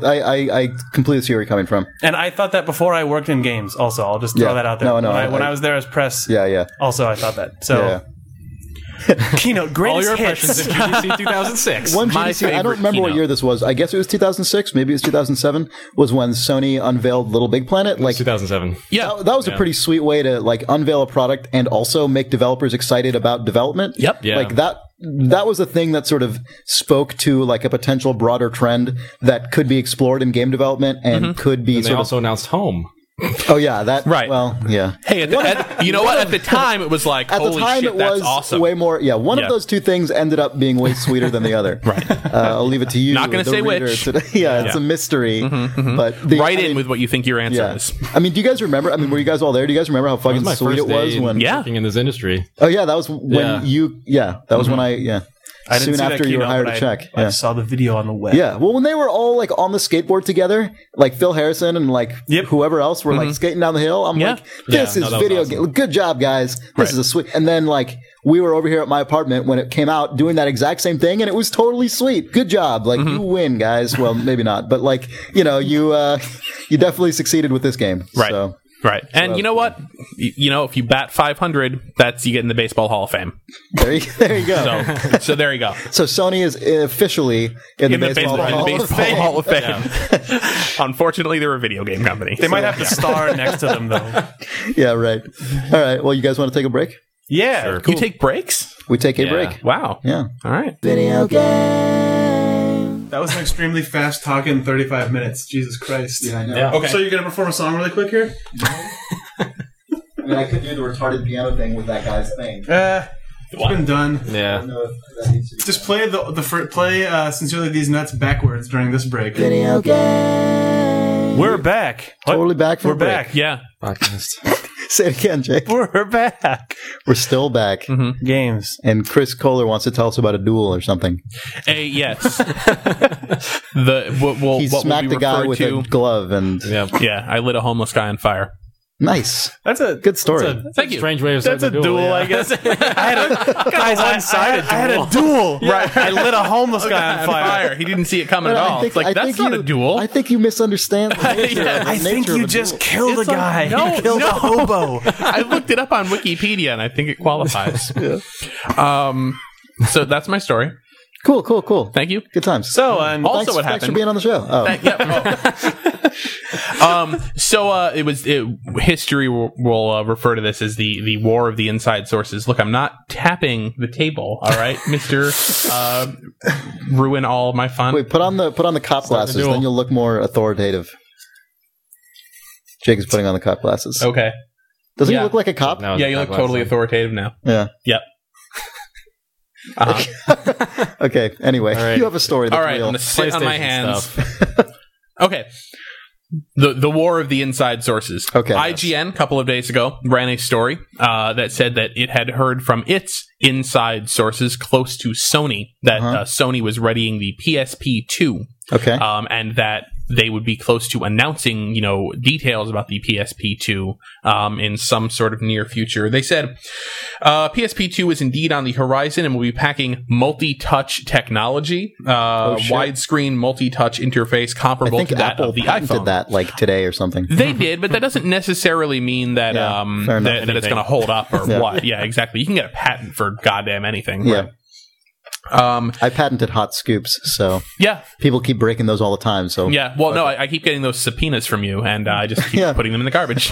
I completely see where you're coming from. And I thought that before I worked in games, also. I'll just throw Yeah. that out there. No, when I was there as press, Yeah, yeah. also I thought that. So, Yeah. Keynote All greatest your hits. impressions of GDC 2006. One My GDC, I don't favorite remember what keynote. year this was. I guess it was 2006, maybe it was 2007, was when Sony unveiled Little Big Planet. Like 2007. Yeah. that was a pretty sweet way to like unveil a product and also make developers excited about development. Yep. Yeah. Like that was a thing that sort of spoke to like a potential broader trend that could be explored in game development and could be And they sort also announced Home. oh yeah, that Right. well, yeah. Hey, you know what? At the time, it was like, At holy the time, shit, it that's was awesome. way more. Yeah, one Yeah. of those two things ended up being way sweeter than the other. Right. I'll leave it to you. Not gonna the say reader, which. to- yeah, it's a mystery. But Right in with what you think your answer Yeah. is. I mean, do you guys remember? I mean, were you guys all there? Do you guys remember how That was fucking my sweet first it was day when? Yeah. working in this industry. Oh yeah, that was when Yeah. you. Yeah, that was when I. Yeah. I didn't Soon see that after you were keynote, hired but to check. I Yeah. saw the video on the web. Yeah, well, when they were all like on the skateboard together, like Phil Harrison and like Yep. whoever else were like skating down the hill, I'm Yeah. like, this Yeah, is no, that was video awesome. game. Good job, guys. This Right. is a sweet. And then like we were over here at my apartment when it came out, doing that exact same thing, and it was totally sweet. Good job, like you win, guys. Well, maybe not, but like you you definitely succeeded with this game. Right. So. Right. And you know what? You know, if you bat 500, that's you get in the Baseball Hall of Fame. There you go. So there you go. So Sony is officially in the Baseball Hall of Fame. Hall of Fame. Unfortunately, they're a video game company. They might have the star next to them, though. Yeah, right. All right. Well, you guys want to take a break? Yeah. Sure. You take breaks? We take a Yeah. break. Wow. Yeah. All right. Video game. That was an extremely fast talking 35 minutes. Jesus Christ. I know. Yeah. Okay. So you're going to perform a song really quick here? I mean, I could do the retarded piano thing with that guy's thing. It's been done. Yeah. Just play Sincerely These Nuts backwards during this break. Video game. We're back. What? Totally back from We're break. back. Yeah. Podcast. Say it again, Jake. We're back. We're still back. Games. And Chris Kohler wants to tell us about a duel or something. Yes. He what will smacked be a guy referred with to. a glove and Yeah. Yeah, I lit a homeless guy on fire. nice. That's a Good story. Thank you. Strange way of That's a saying duel, yeah. I guess. I had a duel. Right. I lit a homeless guy on fire. He didn't see it coming But at all. It's like, that's not a duel. I think you misunderstand the nature, Yeah, the I think nature of you a just duel. killed a It's like, guy. no, You killed no. a hobo. I looked it up on Wikipedia, and I think it qualifies. So that's my story. Cool. Thank you. Good times. So, and Also, what Thanks for happened? being on the show. Oh. History will refer to this as the War of the Inside Sources. Look, I'm not tapping the table. All right, Mister, ruin all of my fun. Wait, put on the cop glasses, duel. then you'll look more authoritative. Jake is putting on the cop glasses. Okay. Doesn't Yeah. he look like a cop? Now Yeah, it's you look back totally last authoritative now. Yeah. Yep. Okay. Anyway, All right. you have a story. That's All right, real. I'm gonna sit on my PlayStation hands. stuff. Okay. The War of the Inside Sources. Okay. IGN, a couple of days ago, ran a story that said that it had heard from its inside sources close to Sony that Sony was readying the PSP 2, Okay. and that they would be close to announcing, details about the PSP 2 in some sort of near future. They said PSP 2 is indeed on the horizon and will be packing multi-touch technology, shit. widescreen multi-touch interface I comparable think to that Apple of the patented iPhone. that like today or something. They did, but that doesn't necessarily mean that Yeah, fair enough. that it's going to hold up or Yeah. what. Yeah, exactly. You can get a patent for goddamn anything. Yeah. Right? I patented hot scoops, so Yeah. people keep breaking those all the time. So Yeah. Well, no, I keep getting those subpoenas from you, and I just keep Yeah. putting them in the garbage.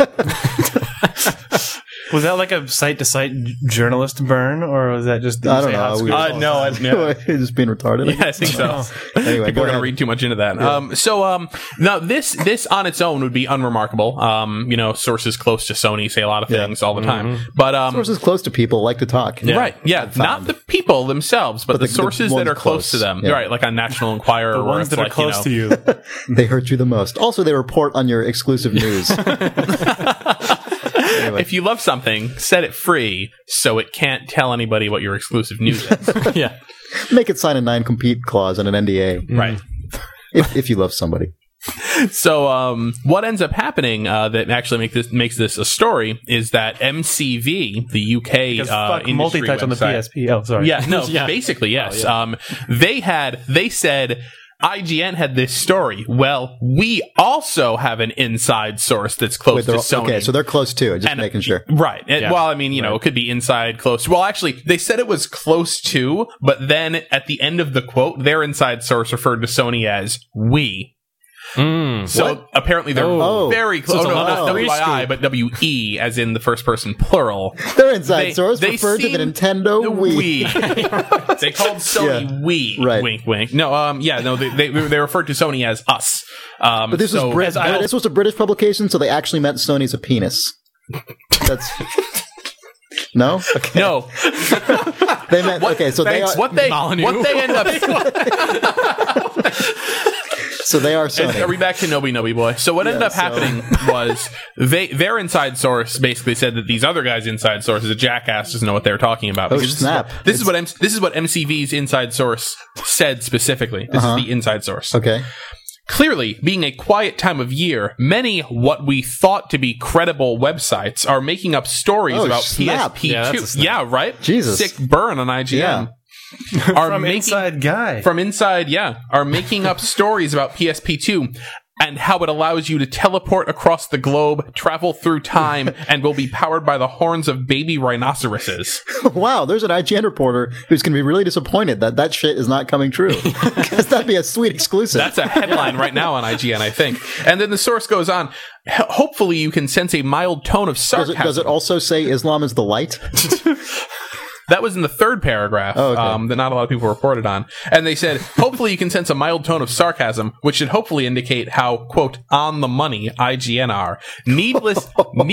Was that like a site-to-site journalist burn, or was that just? I don't know. We were- No, You're just being retarded. Yeah, I think so. Anyway, People go are going to ahead. read too much into that. Now this on its own would be unremarkable. Sources close to Sony say a lot of things all the time, but Sources close to people like to talk. right, yeah, not the people themselves, but the the sources ones that are close to close. them. Yeah. Right, like on National Enquirer, The where ones it's that are like, close to you. They hurt you the most. Also, they report on your exclusive news. If you love something, set it free so it can't tell anybody what your exclusive news is. Yeah. Make it sign a non-compete clause and an NDA Right. if you love somebody. So, what ends up happening that actually makes this a story is that MCV, the UK Because fuck industry multi-touch on the website- PSP. Oh, sorry. Yeah, no, Yeah. basically yes. They said IGN had this story. Well, we also have an inside source that's close to Sony. Okay, so they're close too. Just making sure. Right. Well, I mean, you know, it could be inside, close. Well, actually, they said it was close to, but then at the end of the quote, their inside source referred to Sony as we. So apparently they're very close. So Oh, no, it's a not lot. WI, but WE, as in the first person plural. Their inside source they referred to the seem- Nintendo Wii. They called Sony we. Right. Wink, wink. No, they referred to Sony as us. But this was a British publication, so they actually meant Sony's a penis. That's no. Okay. No. They meant okay. So they are. What they end up. So they are Sony. Are we back to Nobi Boy? So what ended up happening was their inside source basically said that these other guys' inside source is a jackass, doesn't know what they're talking about. Oh, Because snap. This is what MCV's inside source said specifically. This is the inside source. Okay. Clearly, being a quiet time of year, many what we thought to be credible websites are making up stories about snap. PSP2. Yeah, that's a snap. Yeah, right? Jesus. Sick burn on IGN. Yeah. From Inside Guy. From inside, are making up stories about PSP2 and how it allows you to teleport across the globe, travel through time, and will be powered by the horns of baby rhinoceroses. Wow, there's an IGN reporter who's going to be really disappointed that shit is not coming true. Because that'd be a sweet exclusive. That's a headline right now on IGN, I think. And then the source goes on, hopefully you can sense a mild tone of sarcasm. Does it also say Islam is the light? That was in the third paragraph that not a lot of people reported on. And they said, hopefully you can sense a mild tone of sarcasm, which should hopefully indicate how, quote, on the money IGN are. Needless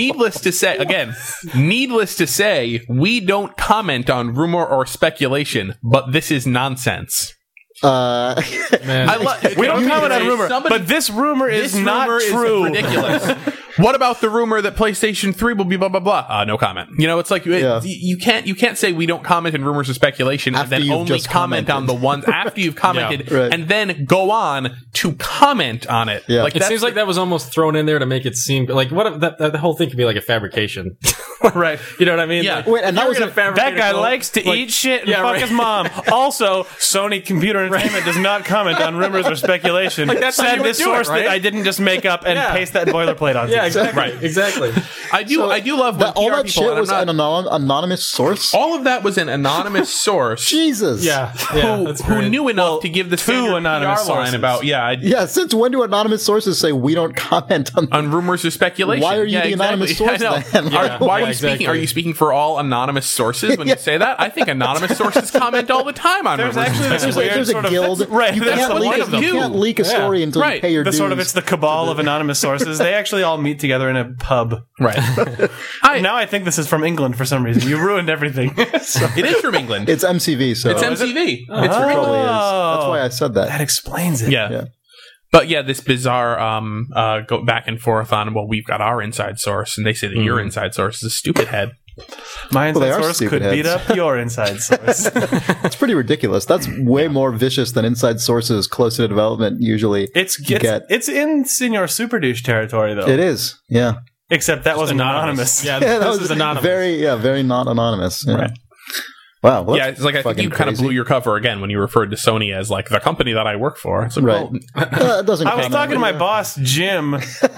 to say, we don't comment on rumor or speculation, but this is nonsense. Man. We don't comment on rumor, but this rumor is not true. Ridiculous. What about the rumor that PlayStation 3 will be blah blah blah? No comment. You know, it's like you can't say we don't comment in rumors or speculation After and then you've only just comment on commented. the ones after you've commented Right. and then go on to comment on it. Yeah. Like It seems like that was almost thrown in there to make it seem like what if that whole thing could be like a fabrication, Right. You know what I mean? Yeah. Like, Wait, and if that you were was gonna fabricate That guy a quote, likes to like- eat shit and Yeah, fuck right. his mom. Also, Sony Computer Entertainment does not comment on rumors or speculation. that's how Said you would this do it, source right? that I didn't just make up and Yeah. paste that boilerplate on. Yeah, exactly. Right. Exactly. I do love when all PR that people, shit and was I'm an not- anonymous source? all of that was an anonymous source. Jesus. Yeah. Who great. knew enough to give the standard anonymous PR line sources. about Yeah, since when do anonymous sources say we don't comment on rumors or speculation? Why are you the anonymous source I know. then? Yeah. Why are you exactly. speaking? Are you speaking for all anonymous sources when you say that? I think anonymous sources comment all the time on There's rumors. actually and this speculation. there's a sort of- guild. right, You that's can't, the leak, one of them. you can't leak a story until Right. you pay your The dues. sort of it's the cabal of anonymous sources. They actually all meet together in a pub. Right. Now I think this is from England for some reason. You ruined everything. So- It is from England. It's MCV, so It's it MTV. It's from probably England. is. That's why I said that. that explains it. Yeah. Yeah. But yeah, this bizarre go back and forth on, well, we've got our inside source, and they say that your inside source is a stupid head. My Well, they inside are source stupid could beat heads. up your inside source. It's pretty ridiculous. That's way more vicious than inside sources close to development usually. It's get. it's in Senior Super Douche territory though. It is. Yeah. Except that wasn't anonymous. Yeah, Yeah, that this was is anonymous. very not anonymous. Yeah. Right. Wow. Well, Yeah, it's like I think you kind of blew your cover again when you referred to Sony as like the company that I work for. It's like, Right. well, It doesn't I was count. talking to my boss, Jim.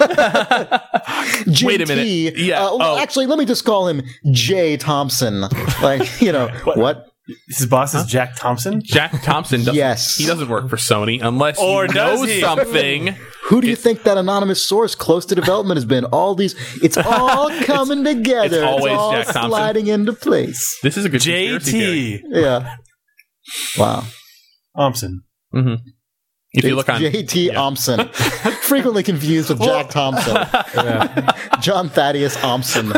Jim Wait a minute. T. Yeah. Well, actually, let me just call him Jay Thompson. Like, you know, what? His boss is Jack Thompson. Jack Thompson doesn't, Yes. he doesn't work for Sony unless Or he does knows he? something. Who do you think that anonymous source close to development has been? All these, it's all coming together. it's always all Jack Thompson. sliding into place. This is a good conspiracy theory. JT Yeah. Wow. Thompson. If you look on JT Thompson, frequently confused with Jack Thompson. John Thaddeus Thompson.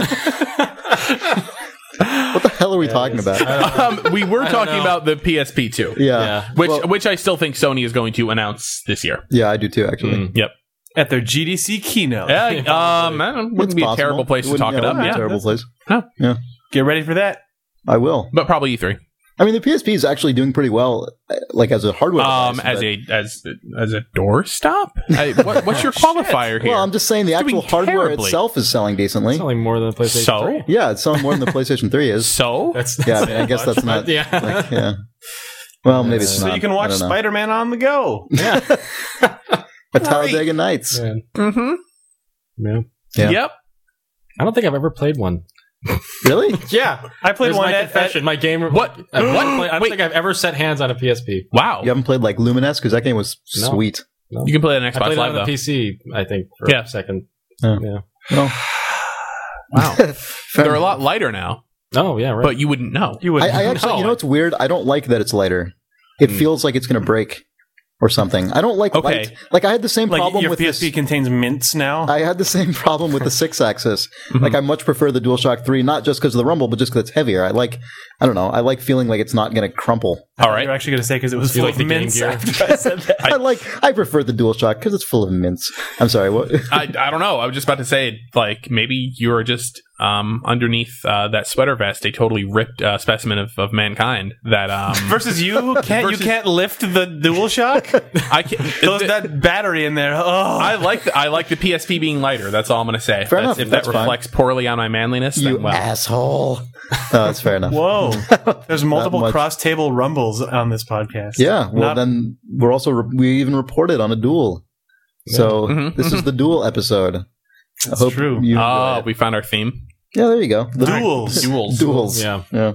What the hell are we talking about? we were talking know. about the PSP2. Yeah. Which I still think Sony is going to announce this year. Yeah, I do too, actually. Yep. At their GDC keynote. Yeah, wouldn't It's be a possible. terrible place to Wouldn't- talk it up. wouldn't be Yeah, a terrible place. Get ready for that. I will. but probably E3. I mean, the PSP is actually doing pretty well, like as a hardware device. As a doorstop. What's your qualifier here? Well, I'm just saying the doing actual hardware terribly. itself is selling decently. Selling more than the PlayStation So? 3. Yeah, it's selling more than the PlayStation 3 is. So Yeah, I mean, I guess that's not. Yeah. Like, yeah. Well, maybe it's So not. you can watch I don't know. Spider-Man on the go. Yeah. A Talladega Nights. Man. Mm-hmm. Yeah. Yeah. Yep. I don't think I've ever played one. Really? Yeah. I played There's one my at confession. My game. What? I don't Wait. think I've ever set hands on a PSP. Wow. You haven't played like Lumines because that game was No. sweet. No. You can play it on I Xbox played it Live on though. the PC, I think, for Yeah. a second. Yeah. Yeah. No. Wow. They're a lot lighter now, Oh, yeah, right. but you wouldn't know. You would. I actually, No. you know what's weird? I don't like that it's lighter. It feels like it's going to break or something. I don't like Okay. light. Like I had the same like problem your with PSP this. contains mints now. I had the same problem with the 6-axis. Like I much prefer the DualShock 3, not just because of the rumble, but just because it's heavier. I don't know. I like feeling like it's not going to crumple. All right. You're actually going to say because it was You full like of the Game mints Gear? after I said that. I prefer the DualShock because it's full of mints. I'm sorry. What? I don't know. I was just about to say, like, maybe you were just underneath that sweater vest, a totally ripped specimen of mankind. That Versus you can't lift the DualShock. I can. That battery in there. Oh, I like the PSP being lighter. That's all I'm going to say. Fair enough. If That's that fine. reflects poorly on my manliness, You then well. asshole. No, that's fair enough. whoa! There's multiple much. cross-table rumbles on this podcast. Yeah. Well, Not- then we're also we even reported on a duel. So Mhm. this is the duel episode. I hope true. you Oh, enjoyed it. we found our theme. Yeah, there you go. The duels. Duels. Yeah. Yeah.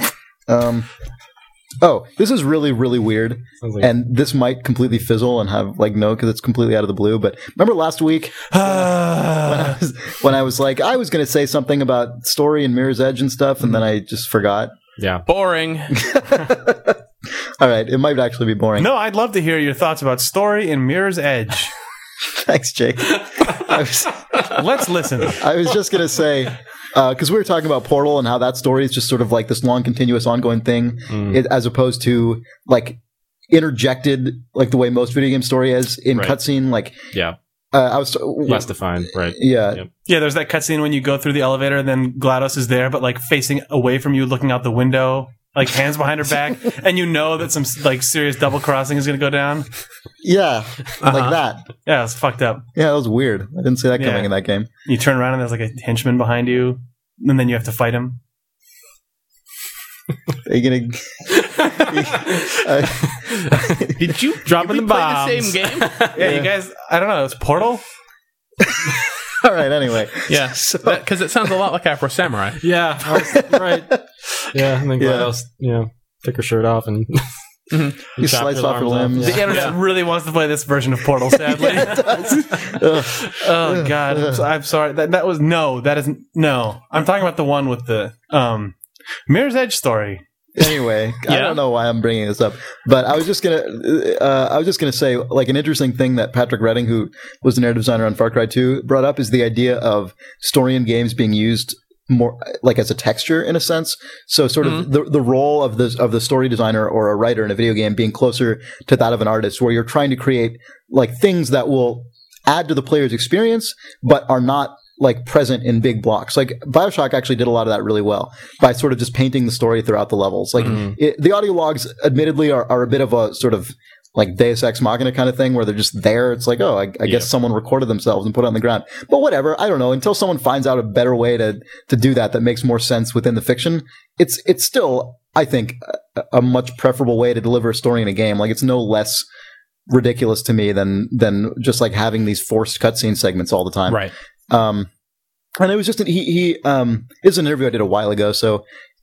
Oh, this is really, really weird. Sounds like And this might completely fizzle and have like no, because it's completely out of the blue. But remember last week when I was like, I was going to say something about story and Mirror's Edge and stuff, and then I just forgot. yeah. Boring. All right, it might actually be boring. No, I'd love to hear your thoughts about story in Mirror's Edge. Thanks, Jake. Let's listen. I was just going to say, because we were talking about Portal and how that story is just sort of like this long, continuous, ongoing thing, as opposed to like interjected, like the way most video game story is in Right. cutscene. Like, Yeah. I was, Less defined. Right. yeah, Yep. Yeah, there's that cutscene when you go through the elevator, and then GLaDOS is there, but like facing away from you, looking out the window, like hands behind her back, and you know that some like serious double crossing is going to go down. yeah, like that. Yeah, it's fucked up. Yeah, that was weird. I didn't see that coming Yeah. in that game. You turn around and there's like a henchman behind you, and then you have to fight him. Are you gonna? Did you Dropping did we the play bombs. the same game? Yeah, you guys. I don't know. It's Portal. All right. Anyway, Yeah, So- because it sounds a lot like Afro Samurai. Yeah. Right. Yeah. And then Yeah. GLaDOS, take her shirt off and you chop slice his off her arms limbs. The internet really wants to play this version of Portal. Sadly. Oh God, I'm sorry. That was no. That isn't no. I'm talking about the one with the Mirror's Edge story. Anyway, I Yeah. don't know why I'm bringing this up, but I was just gonna say, like, an interesting thing that Patrick Redding, who was the narrative designer on Far Cry 2, brought up is the idea of story in games being used more like as a texture in a sense. So sort of the role of the story designer or a writer in a video game being closer to that of an artist, where you're trying to create like things that will add to the player's experience, but are not like present in big blocks. Like BioShock actually did a lot of that really well by sort of just painting the story throughout the levels. Like the audio logs admittedly are a bit of a sort of like Deus Ex Machina kind of thing where they're just there. It's like, oh, I guess someone recorded themselves and put it on the ground. But whatever, I don't know. Until someone finds out a better way to do that makes more sense within the fiction, it's still, I think, a much preferable way to deliver a story in a game. Like it's no less ridiculous to me than just like having these forced cutscene segments all the time. Right. And it was just it's an interview I did a while ago, so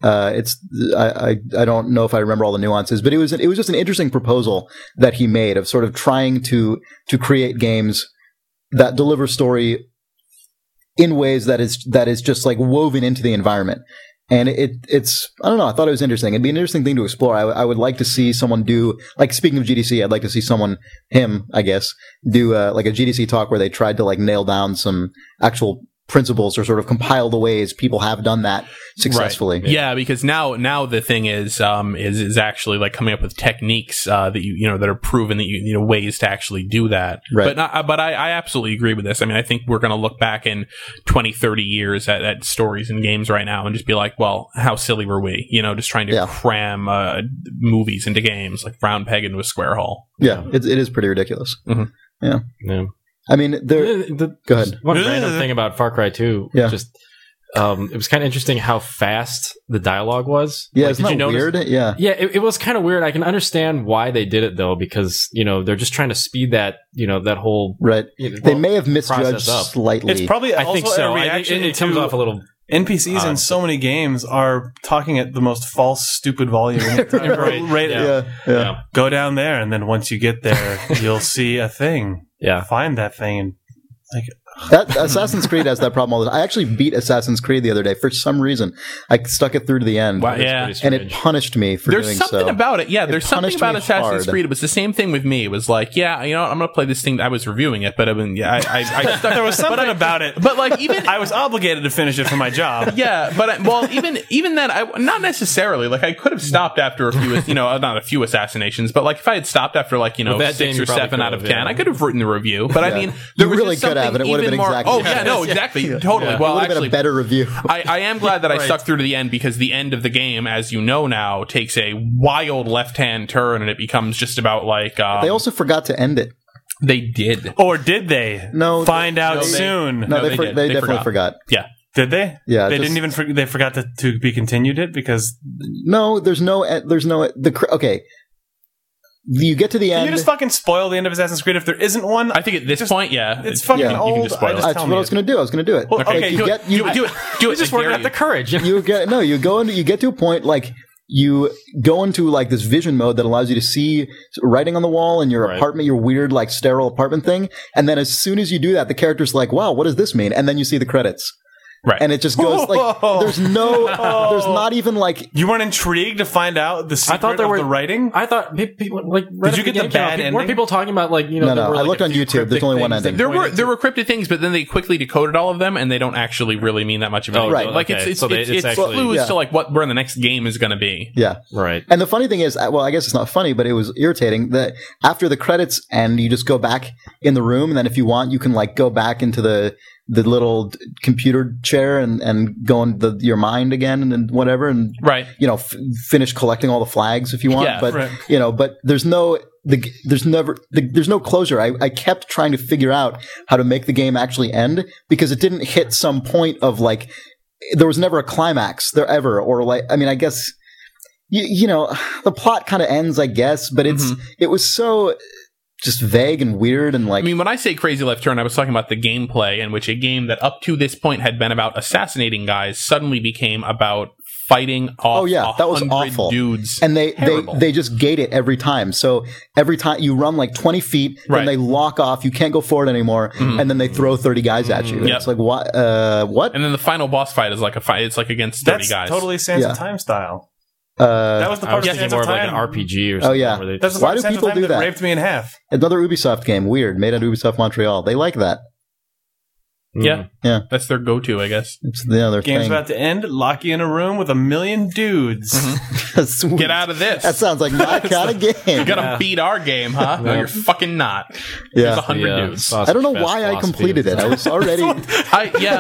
I don't know if I remember all the nuances, but it was just an interesting proposal that he made of sort of trying to create games that deliver story in ways that is just like woven into the environment. And it's I don't know, I thought it was interesting. It'd be an interesting thing to explore. I would like to see someone do, like, speaking of GDC, I'd like to see him, I guess, do like a GDC talk where they tried to like nail down some actual principles or sort of compile the ways people have done that successfully. Right. Yeah, because now the thing is actually like coming up with techniques that that are proven that you ways to actually do that. Right. But I absolutely agree with this. I mean, I think we're going to look back in 20, 30 years at stories and games right now and just be like, well, how silly were we? Just trying to cram movies into games, like round peg into a square hole. Yeah, it is pretty ridiculous. Mhm. Yeah. Yeah. I mean, go ahead. One random thing about Far Cry 2, Yeah. just it was kind of interesting how fast the dialogue was. Yeah, Like, isn't did you that notice- weird? Yeah. Yeah, it was kind of weird. I can understand why they did it though, because they're just trying to speed that that whole Right. they They may have misjudged process up. slightly. It's probably I also think so. a I think reaction it comes to off a little. NPCs in so many games are talking at the most false, stupid volume. Right. yeah. Go down there, and then once you get there, you'll see a thing. Yeah. Find that thing, and That Assassin's Creed has that problem all the time. I actually beat Assassin's Creed the other day for some reason. I stuck it through to the end. Wow, It's yeah. pretty And it strange. punished me for There's doing something so. about it. Yeah, there's something punished about me Assassin's hard. Creed. It was the same thing with me. It was like, yeah, you know what, I'm going to play this thing. I was reviewing it, but I mean, yeah, I stuck, there was something about it. But like even I was obligated to finish it for my job. yeah, but even then, not necessarily. Like I could have stopped after a few, not a few assassinations, but like if I had stopped after like With that 6 game, or you probably 7 out of could 10, have, I could have written the review. But I mean, You really could have, and it would have been more. exactly Oh the yeah, same. no, exactly, totally. Yeah. Well, it would have been actually, a better review. I am glad that I Right. stuck through to the end, because the end of the game, as you know now, takes a wild left-hand turn, and it becomes just about like They also forgot to end it. they did. Or did they? No. Find out No, they- soon. No, No, they they did. they They definitely forgot. forgot. Yeah. Did they? Yeah, They just- didn't even. They forgot to be continued it because No, there's no. Okay. You get to the can end. you just fucking spoil the end of Assassin's Creed if there isn't one? I think at this point, yeah, it's fucking Yeah. You can old. just spoil I it. just That's tell what me I was going to do. I was going to do it. Well, Like, okay, you do it. get you, do it. You just I weren't dare at the courage. you get no. You go into you get to a point like you go into like this vision mode that allows you to see writing on the wall in your Right. apartment, your weird like sterile apartment thing, and then as soon as you do that, the character's like, "Wow, what does this mean?" And then you see the credits. Right. And it just goes like there's not even like You weren't intrigued to find out the secret I thought there of were the writing. I thought people like. right Did you after get the game came out, bad Weren't ending? people talking about like No, there were, I like, looked a on few YouTube. There's cryptic only one things that ending. There were cryptic things, but then they quickly decoded all of them, and they don't actually really mean that much of anything. right. Like Okay. it's So it's actually- clues yeah. to like where the next game is going to be. yeah. right. And the funny thing is, well, I guess it's not funny, but it was irritating that after the credits end, you just go back in the room, and then if you want, you can like go back into the little computer chair and go into your mind again and whatever, and Right. finish collecting all the flags if you want. Yeah, but right. but there's no closure. I kept trying to figure out how to make the game actually end because it didn't hit some point of like there was never a climax there ever, or like I mean I guess the plot kind of ends I guess, but it was so just vague and weird and like I mean, when I say crazy left turn, I was talking about the gameplay in which a game that up to this point had been about assassinating guys suddenly became about fighting off. Oh, yeah, that was 100 awful. dudes. and Terrible. they just gate it every time. So every time you run like 20 feet, Right. then they lock off. You can't go forward anymore, and then they throw 30 guys at you. Yep. It's like what? What? And then the final boss fight is like a fight. It's like against 30 That's guys. totally Sands Yeah. of Time style. That was the I part was of thinking Sands more of of like Time. an RPG or Oh, something. yeah. where they That's the Why part of do Sands of people Time do that that? raped me in half. Another Ubisoft game, weird, made at Ubisoft Montreal. They like that. Yeah. Yeah. That's their go-to, I guess. It's the other Game's thing. about to end. Lock you in a room with 1 million dudes. That's weird. Get out of this. That sounds like my kind of game. You're gonna beat our game, huh? No, you're fucking not. Yeah. There's 100 dudes. I don't know why I completed it. I was already. Yeah.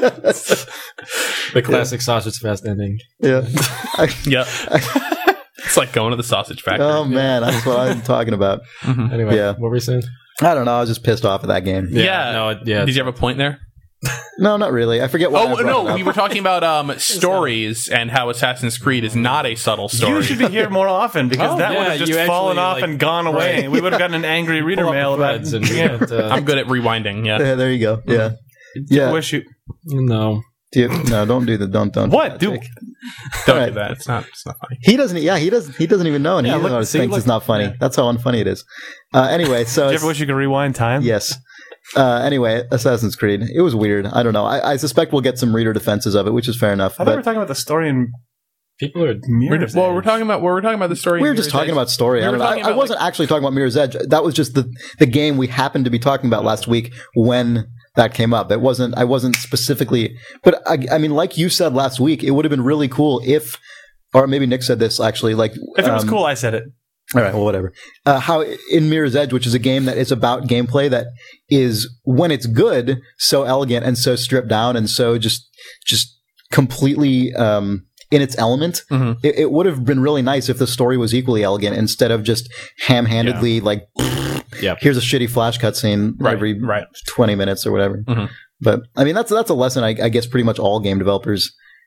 The classic Sausage Fest ending. Yeah. Yeah. It's like going to the sausage factory. Oh man, that's what I'm talking about. Anyway, Yeah. what were we saying? I don't know. I was just pissed off at that game. Yeah. No, yeah. Did you have a point there? No, not really. I forget what. Oh, no. We were talking about stories and how Assassin's Creed is not a subtle story. You should be here more often because Oh, that yeah, would have just you actually, fallen off like- and gone away. Right. We would have gotten an angry reader Pull up mail the about threads and yeah. I'm good at rewinding, yeah. Yeah, there you go. Yeah. Yeah. Wish you No. No, don't do that. Don't. what? do Do that, Jake. Don't All do that. It's not funny. He doesn't. Yeah, he doesn't even know, and Yeah, he look, see, thinks look. it's not funny. Yeah. That's how unfunny it is. Anyway, so you it's- ever wish you could rewind time? yes. Anyway, Assassin's Creed. It was weird. I don't know. I suspect we'll get some reader defenses of it, which is fair enough. I thought we were But talking about the story in People are. Mirror's We're Edge. talking about the story. we were in just Mirror's talking Edge. about story. We I were don't know. talking I about, wasn't actually talking about Mirror's Edge. That was just the game we happened to be talking about last week when that came up. I wasn't specifically, but I mean, like you said last week, it would have been really cool if, or maybe Nick said this actually, like If it was cool, I said it. All right, well, whatever. How in Mirror's Edge, which is a game that is about gameplay that is, when it's good, so elegant and so stripped down and so just completely in its element. Mhm. It would have been really nice if the story was equally elegant instead of just ham-handedly like Yeah. here's a shitty flash cutscene every 20 minutes or whatever. Mm-hmm. But I mean, that's a lesson I guess pretty much all game developers.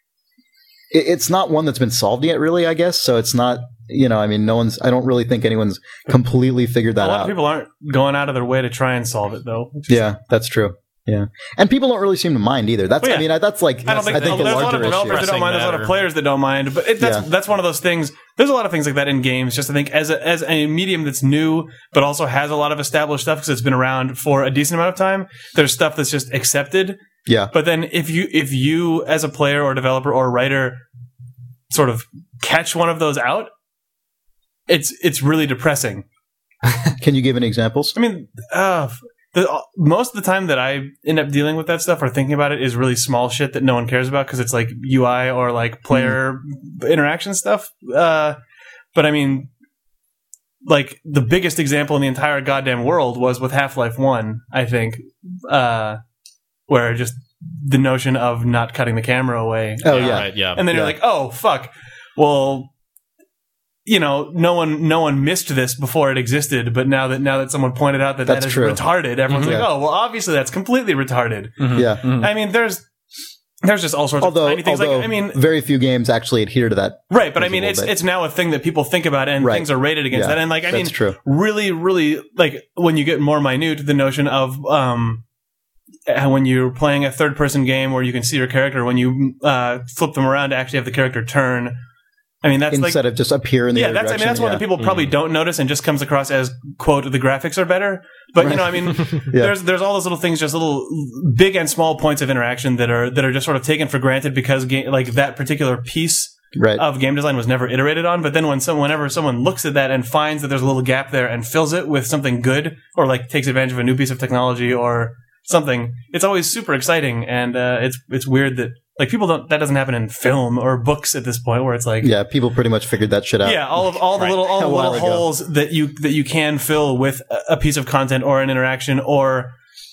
It's not one that's been solved yet, really. I guess so. It's not. I mean, I don't really think anyone's completely figured that A lot out. of people aren't going out of their way to try and solve it, though. Yeah, that's true. Yeah, and people don't really seem to mind either. That's, Well, yeah. I mean, that's like, I don't think, I think there's a a lot larger of developers issue. that don't mind. There's a lot of players that don't mind. But that's one of those things. There's a lot of things like that in games. Just I think as a medium that's new, but also has a lot of established stuff because it's been around for a decent amount of time. There's stuff that's just accepted. Yeah. But then if you as a player or developer or writer sort of catch one of those out, it's really depressing. Can you give any examples? I mean, most of the time that I end up dealing with that stuff or thinking about it is really small shit that no one cares about because it's like UI or like player interaction stuff. But I mean, like the biggest example in the entire goddamn world was with Half-Life 1, I think, where just the notion of not cutting the camera away. Oh, yeah. Right, yeah. And then you're like, oh, fuck. Well, no one missed this before it existed, but now that someone pointed out that That's is true. retarded, everyone's like, oh, well, obviously that's completely retarded. Yeah. I mean, there's just all sorts of tiny things. Although Like, I mean, very few games actually adhere to that. right, but I mean, little bit. it's now a thing that people think about, and Right. things are rated against Yeah, that. And like, I mean, that's true. really, really, like when you get more minute, the notion of when you're playing a third-person game where you can see your character, when you flip them around to actually have the character turn. I mean, that's Instead of just appear in the other direction. that's one that people probably don't notice and just comes across as, quote, the graphics are better. But, I mean, there's all those little things, just little big and small points of interaction that are just sort of taken for granted because like that particular piece Right. of game design was never iterated on. But then whenever someone looks at that and finds that there's a little gap there and fills it with something good or like takes advantage of a new piece of technology or something, it's always super exciting. And it's weird that like that doesn't happen in film or books at this point where it's like, Yeah, people pretty much figured that shit out. yeah, all the little A while ago. holes that you can fill with a piece of content or an interaction or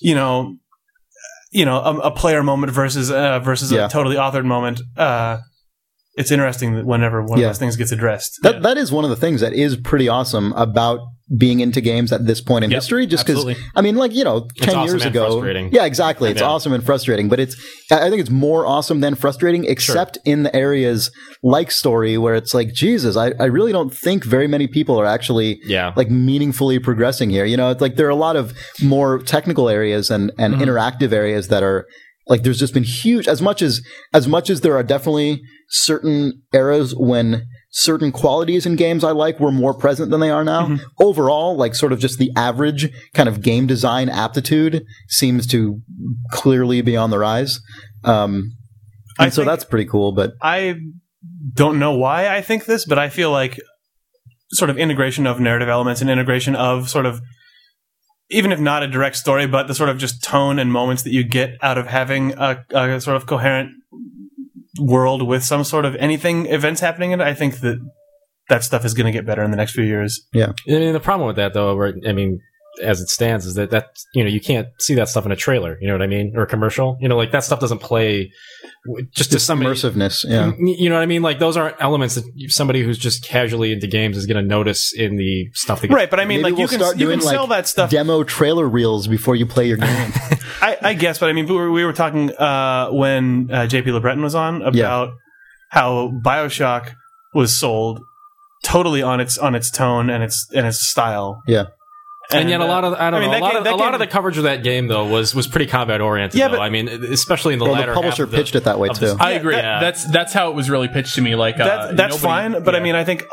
a player moment versus Yeah. a totally authored moment. It's interesting that whenever one of those things gets addressed. That is one of the things that is pretty awesome about being into games at this point in history. Just because, absolutely. I mean, like, 10 awesome years and ago. frustrating. Yeah, exactly. It's awesome and frustrating, but I think it's more awesome than frustrating, except in the areas like story where it's like, Jesus, I really don't think very many people are actually like meaningfully progressing here. It's like there are a lot of more technical areas and interactive areas that are like, there's just been huge, as much as there are definitely certain eras when certain qualities in games I like were more present than they are now. Overall, like sort of just the average kind of game design aptitude seems to clearly be on the rise. So that's pretty cool, but I don't know why I think this, but I feel like sort of integration of narrative elements and integration of sort of, even if not a direct story, but the sort of just tone and moments that you get out of having a sort of coherent world with some sort of events happening in it. I think that stuff is going to get better in the next few years. Yeah. I mean, the problem with that, though, as it stands, is that you can't see that stuff in a trailer. You know what I mean? Or a commercial. Like that stuff doesn't play just to somebody. Immersiveness. Yeah. You know what I mean? Like those aren't elements that somebody who's just casually into games is going to notice in the stuff that gets Right, but I mean, Maybe like you can sell that stuff. Demo trailer reels before you play your game. I guess, but I mean, we were talking when JP LeBreton was on about how BioShock was sold totally on its tone and its style. Yeah. And yet, a lot of the coverage of that game though was pretty combat oriented. Yeah, though. but I mean, especially in the Well, latter the publisher half of pitched it that way too. I agree. That's how it was really pitched to me. Like that's fine, but I mean, I think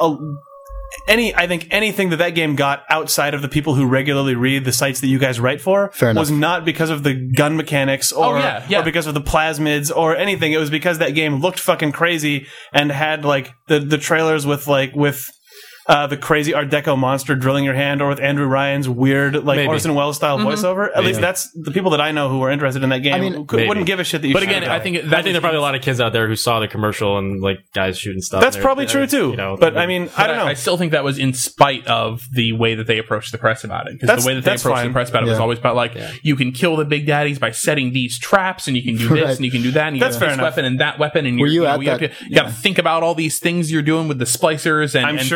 anything that game got outside of the people who regularly read the sites that you guys write for Fair enough. was not because of the gun mechanics or because of the plasmids or anything. It was because that game looked fucking crazy and had like the trailers with the crazy Art Deco monster drilling your hand, or with Andrew Ryan's weird, like Orson Welles style voiceover. At least that's the people that I know who were interested in that game. I mean, wouldn't give a shit that you. But again, I think there are probably a lot of kids out there who saw the commercial and like guys shooting stuff. That's probably true too. But I mean, I don't know. I still think that was in spite of the way that they approached the press about it. Because the way that they approached the press about it was always about like, you can kill the big daddies by setting these traps, and you can do this and you can do that, and you That's got this weapon and that weapon, and you got to think about all these things you're doing with the splicers. And I'm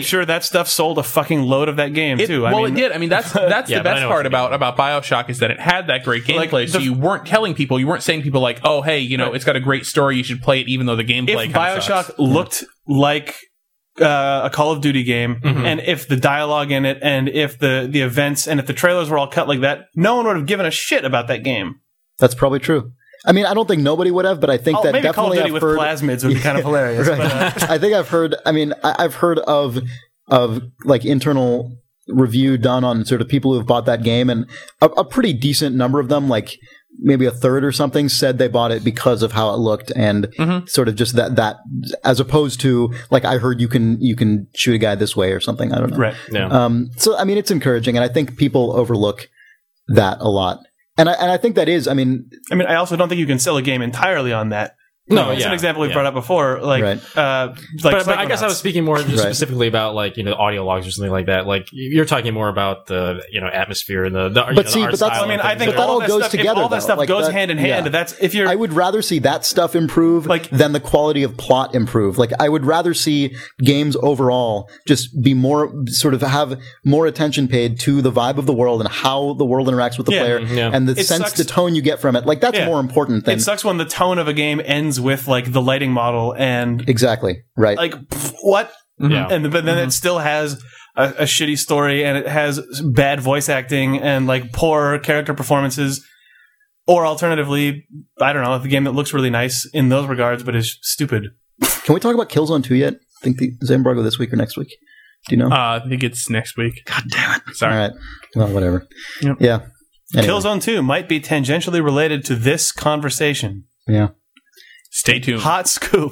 sure that stuff sold a fucking load of that game too. It did. I mean, that's the Yeah, but I best know part what you mean. about BioShock is that it had that great gameplay. So you weren't saying to people like, "Oh, hey, it's got a great story. You should play it," even though the gameplay. If kinda BioShock sucks. looked like a Call of Duty game, and if the dialogue in it, and if the events, and if the trailers were all cut like that, no one would have given a shit about that game. That's probably true. I mean, I don't think nobody would have, but I think that Maybe Call of definitely Duty I've with heard. plasmids would be kind of hilarious. Right. But, I think I've heard. I mean, I've heard of like internal review done on sort of people who have bought that game, and a pretty decent number of them, like maybe a third or something, said they bought it because of how it looked and sort of just that as opposed to like I heard you can shoot a guy this way or something. I don't know. right. Yeah. So I mean, it's encouraging, and I think people overlook that a lot. And I think that is. I mean, I also don't think you can sell a game entirely on that. No, It's yeah, an example we yeah. brought up before. Like, Right. But I guess I was speaking more just Right. specifically about like audio logs or something like that. Like you're talking more about the atmosphere and the But see, art but that's- style I mean, and I things think But that like all that goes stuff, together, If all that though. stuff Like goes that- hand in hand. yeah. That's if you're. I would rather see that stuff improve Like- than the quality of plot improve. Like I would rather see games overall just be more sort of have more attention paid to the vibe of the world and how the world interacts with the Yeah. player Yeah. and the It sense, sucks. the tone you get from it. Like that's Yeah. more important than It sucks when the tone of a game ends with like the lighting model and exactly right. like what, Yeah. and but then it still has a shitty story and it has bad voice acting and like poor character performances, or alternatively, I don't know, the game that looks really nice in those regards but is stupid. Can we talk about Killzone 2 yet? I think is the embargo this week or next week? Do you know? I think it's next week. God damn it! Sorry. All right. Well, whatever. Yep. Yeah. Anyway. Killzone 2 might be tangentially related to this conversation. Yeah. Stay tuned. Hot scoop.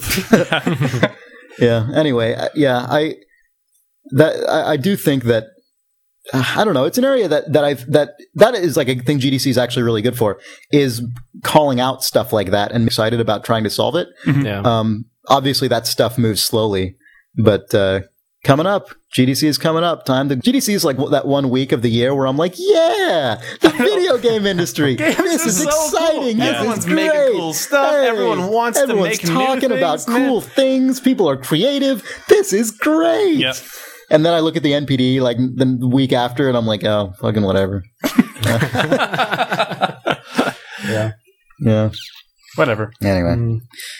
Yeah. Anyway, I do think that I don't know. It's an area that is like a thing GDC is actually really good for, is calling out stuff like that and excited about trying to solve it. Yeah. Obviously that stuff moves slowly, but coming up, GDC is coming up. GDC is like that 1 week of the year where I'm like, yeah, the video game industry. This is so exciting. cool. This Everyone's is great. making cool stuff. Everyone wants to everyone's make new talking about things, man. cool things. People are creative. This is great. Yep. And then I look at the NPD like the week after, and I'm like, oh, fucking whatever. Yeah. Whatever. Anyway.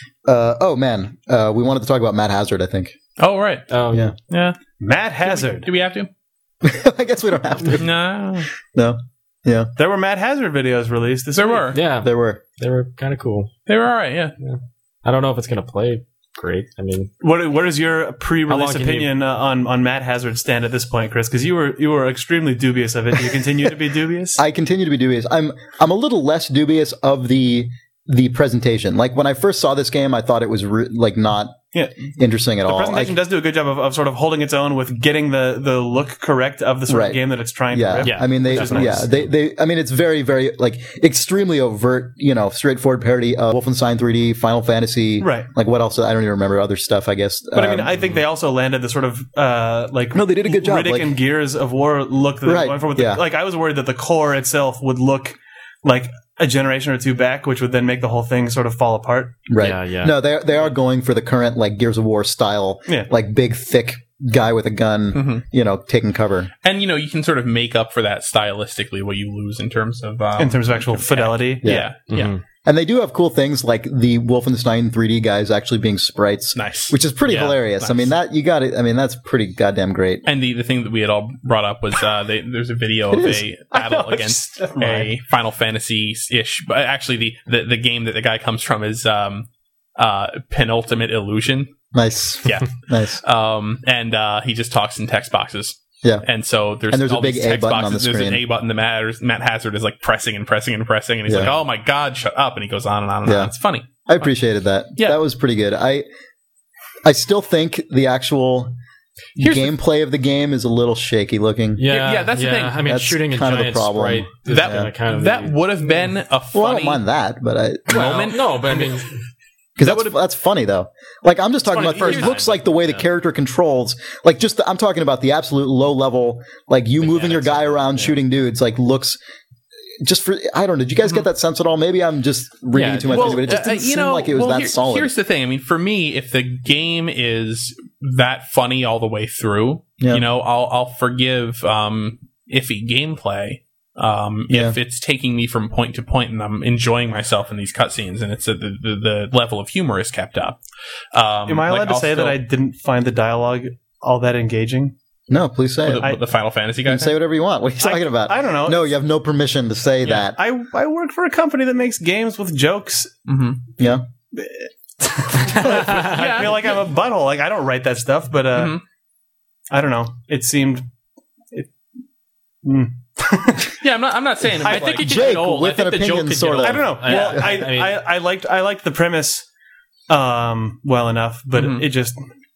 Oh man, we wanted to talk about Matt Hazard. I think. Oh, right. Oh Yeah. Yeah. Matt Hazard. Do we have to? I guess we don't have to. No. No. Yeah, There were Matt Hazard videos released this There week. were. Yeah. there were. They were kind of cool. They were all right, yeah. I don't know if it's going to play great. I mean, What is your How pre-release long can opinion on Matt Hazard stand at this point, Chris? Because you were extremely dubious of it. Do you continue to be dubious? I continue to be dubious. I'm a little less dubious of the presentation. Like when I first saw this game, I thought it was not Yeah. interesting at The all. presentation does do a good job of sort of holding its own with getting the look correct of the sort Right. of game that it's trying Yeah, to rip. Yeah. I mean they, Which is nice. yeah, they. I mean it's very, very like extremely overt, straightforward parody of Wolfenstein 3D, Final Fantasy, Right. Like what else? I don't even remember other stuff. I guess, But I mean, I think they also landed the sort of No, they did a good job, Riddick like- and Gears of War look that they're Right, going for. With yeah. like I was worried that the core itself would look like a generation or two back, which would then make the whole thing sort of fall apart. right. Yeah. No, they are going for the current like Gears of War style, Yeah. like big thick guy with a gun, taking cover. And, you can sort of make up for that stylistically what you lose in terms of... Actual fidelity. Yeah. Yeah. And they do have cool things like the Wolfenstein 3D guys actually being sprites, Nice. which is pretty Yeah, hilarious. nice. I mean, that you got it. I mean, that's pretty goddamn great. And the thing that we had all brought up was there's a video of is. a battle I know, against never a mind. Final Fantasy-ish. But actually, the game that the guy comes from is Penultimate Illusion. Nice. Yeah. Nice. And he just talks in text boxes. Yeah. And so there's And there's a all big these A text button on boxes. the There's screen. an A button that Matt Hazard is like pressing and pressing and pressing, and he's Yeah. like, "Oh my god, shut up!" And he goes on and on and Yeah. on. It's funny. I appreciated that. Yeah. That was pretty good. I still think the actual gameplay of the game is a little shaky looking. Yeah, that's the thing. I mean, That's shooting a kind of the giant problem. sprite is That kind of that would have been a Well, I funny don't mind that, but moment. No, but I mean, because that's funny though. Like I'm just talking funny about first. the It first looks time, like the way the character controls, like I'm talking about the absolute low level, like you moving your guy around shooting dudes, like looks. Just for I don't know. Did you guys get that sense at all? Maybe I'm just reading Yeah, too much into it. It just didn't seem like it was that solid. Here's the thing. I mean, for me, if the game is that funny all the way through. Yeah. You know, I'll forgive iffy gameplay if it's taking me from point to point and I'm enjoying myself in these cutscenes and it's the level of humor is kept up. Am I allowed to say that I didn't find the dialogue all that engaging? No, please say it. the Final Fantasy You guy? can say whatever you want. What are you talking about? I don't know. No, you have no permission to say that. I work for a company that makes games with jokes. Mm-hmm. Yeah. I feel like I'm a butthole. Like, I don't write that stuff, but I don't know. It seemed. Yeah, I'm not saying. I think it Jake, get old. with I think an the joke opinion, could sort get of. old. I don't know. Well, I liked the premise well enough, but it just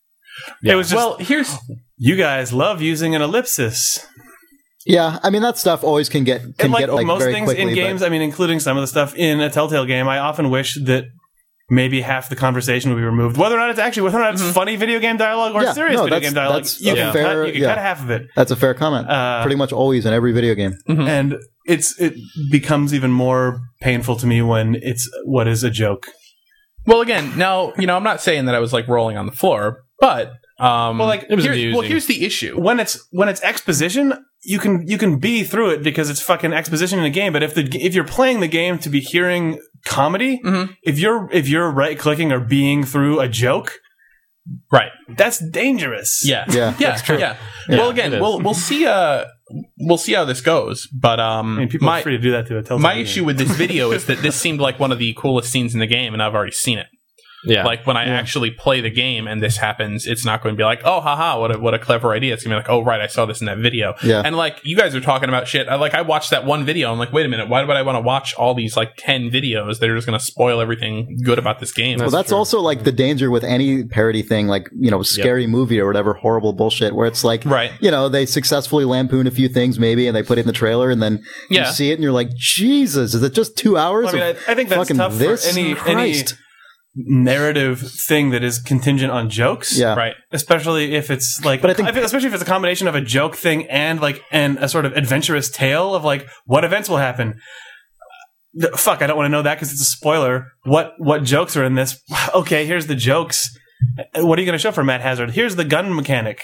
it was just. Well, here's You guys love using an ellipsis. Yeah, I mean that stuff always can get And like like most very things quickly, in games, I mean, including some of the stuff in a Telltale game, I often wish that maybe half the conversation would be removed. Whether or not it's funny video game dialogue or Yeah, serious no, video that's- game dialogue, that's you a can, fair- you can yeah. cut half of it. That's a fair comment. Pretty much always in every video game. And it becomes even more painful to me when it's what is a joke. well, again, now I'm not saying that I was like rolling on the floor, but It was amusing. here's the issue. When it's exposition, you can be through it because it's fucking exposition in a game. But if you're playing the game to be hearing comedy, if you're right clicking or being through a joke, Right. that's dangerous. Yeah, That's true. Yeah. Well, again, it is. we'll see. We'll see how this goes. But I mean, people are free to do that to a Telltale my game. issue with this video is that this seemed like one of the coolest scenes in the game, and I've already seen it. Yeah. Like when I actually play the game and this happens, it's not going to be like, oh, haha, what a clever idea. It's going to be like, oh, right, I saw this in that video. Yeah. And like you guys are talking about shit. I watched that one video. I'm like, wait a minute, why would I want to watch all these like 10 videos that are just going to spoil everything good about this game? Well, that's also like the danger with any parody thing, like, scary movie or whatever horrible bullshit, where it's like, Right. they successfully lampoon a few things maybe and they put it in the trailer and then you Yeah. see it and you're like, Jesus, is it just 2 hours? I mean, of I think that's fucking tough this? for any Christ. narrative thing that is contingent on jokes. Yeah. Right. Especially if it's like, But I think- especially if it's a combination of a joke thing and a sort of adventurous tale of like what events will happen. Fuck, I don't want to know that because it's a spoiler. What jokes are in this? Okay, here's the jokes. What are you going to show for Matt Hazard? Here's the gun mechanic,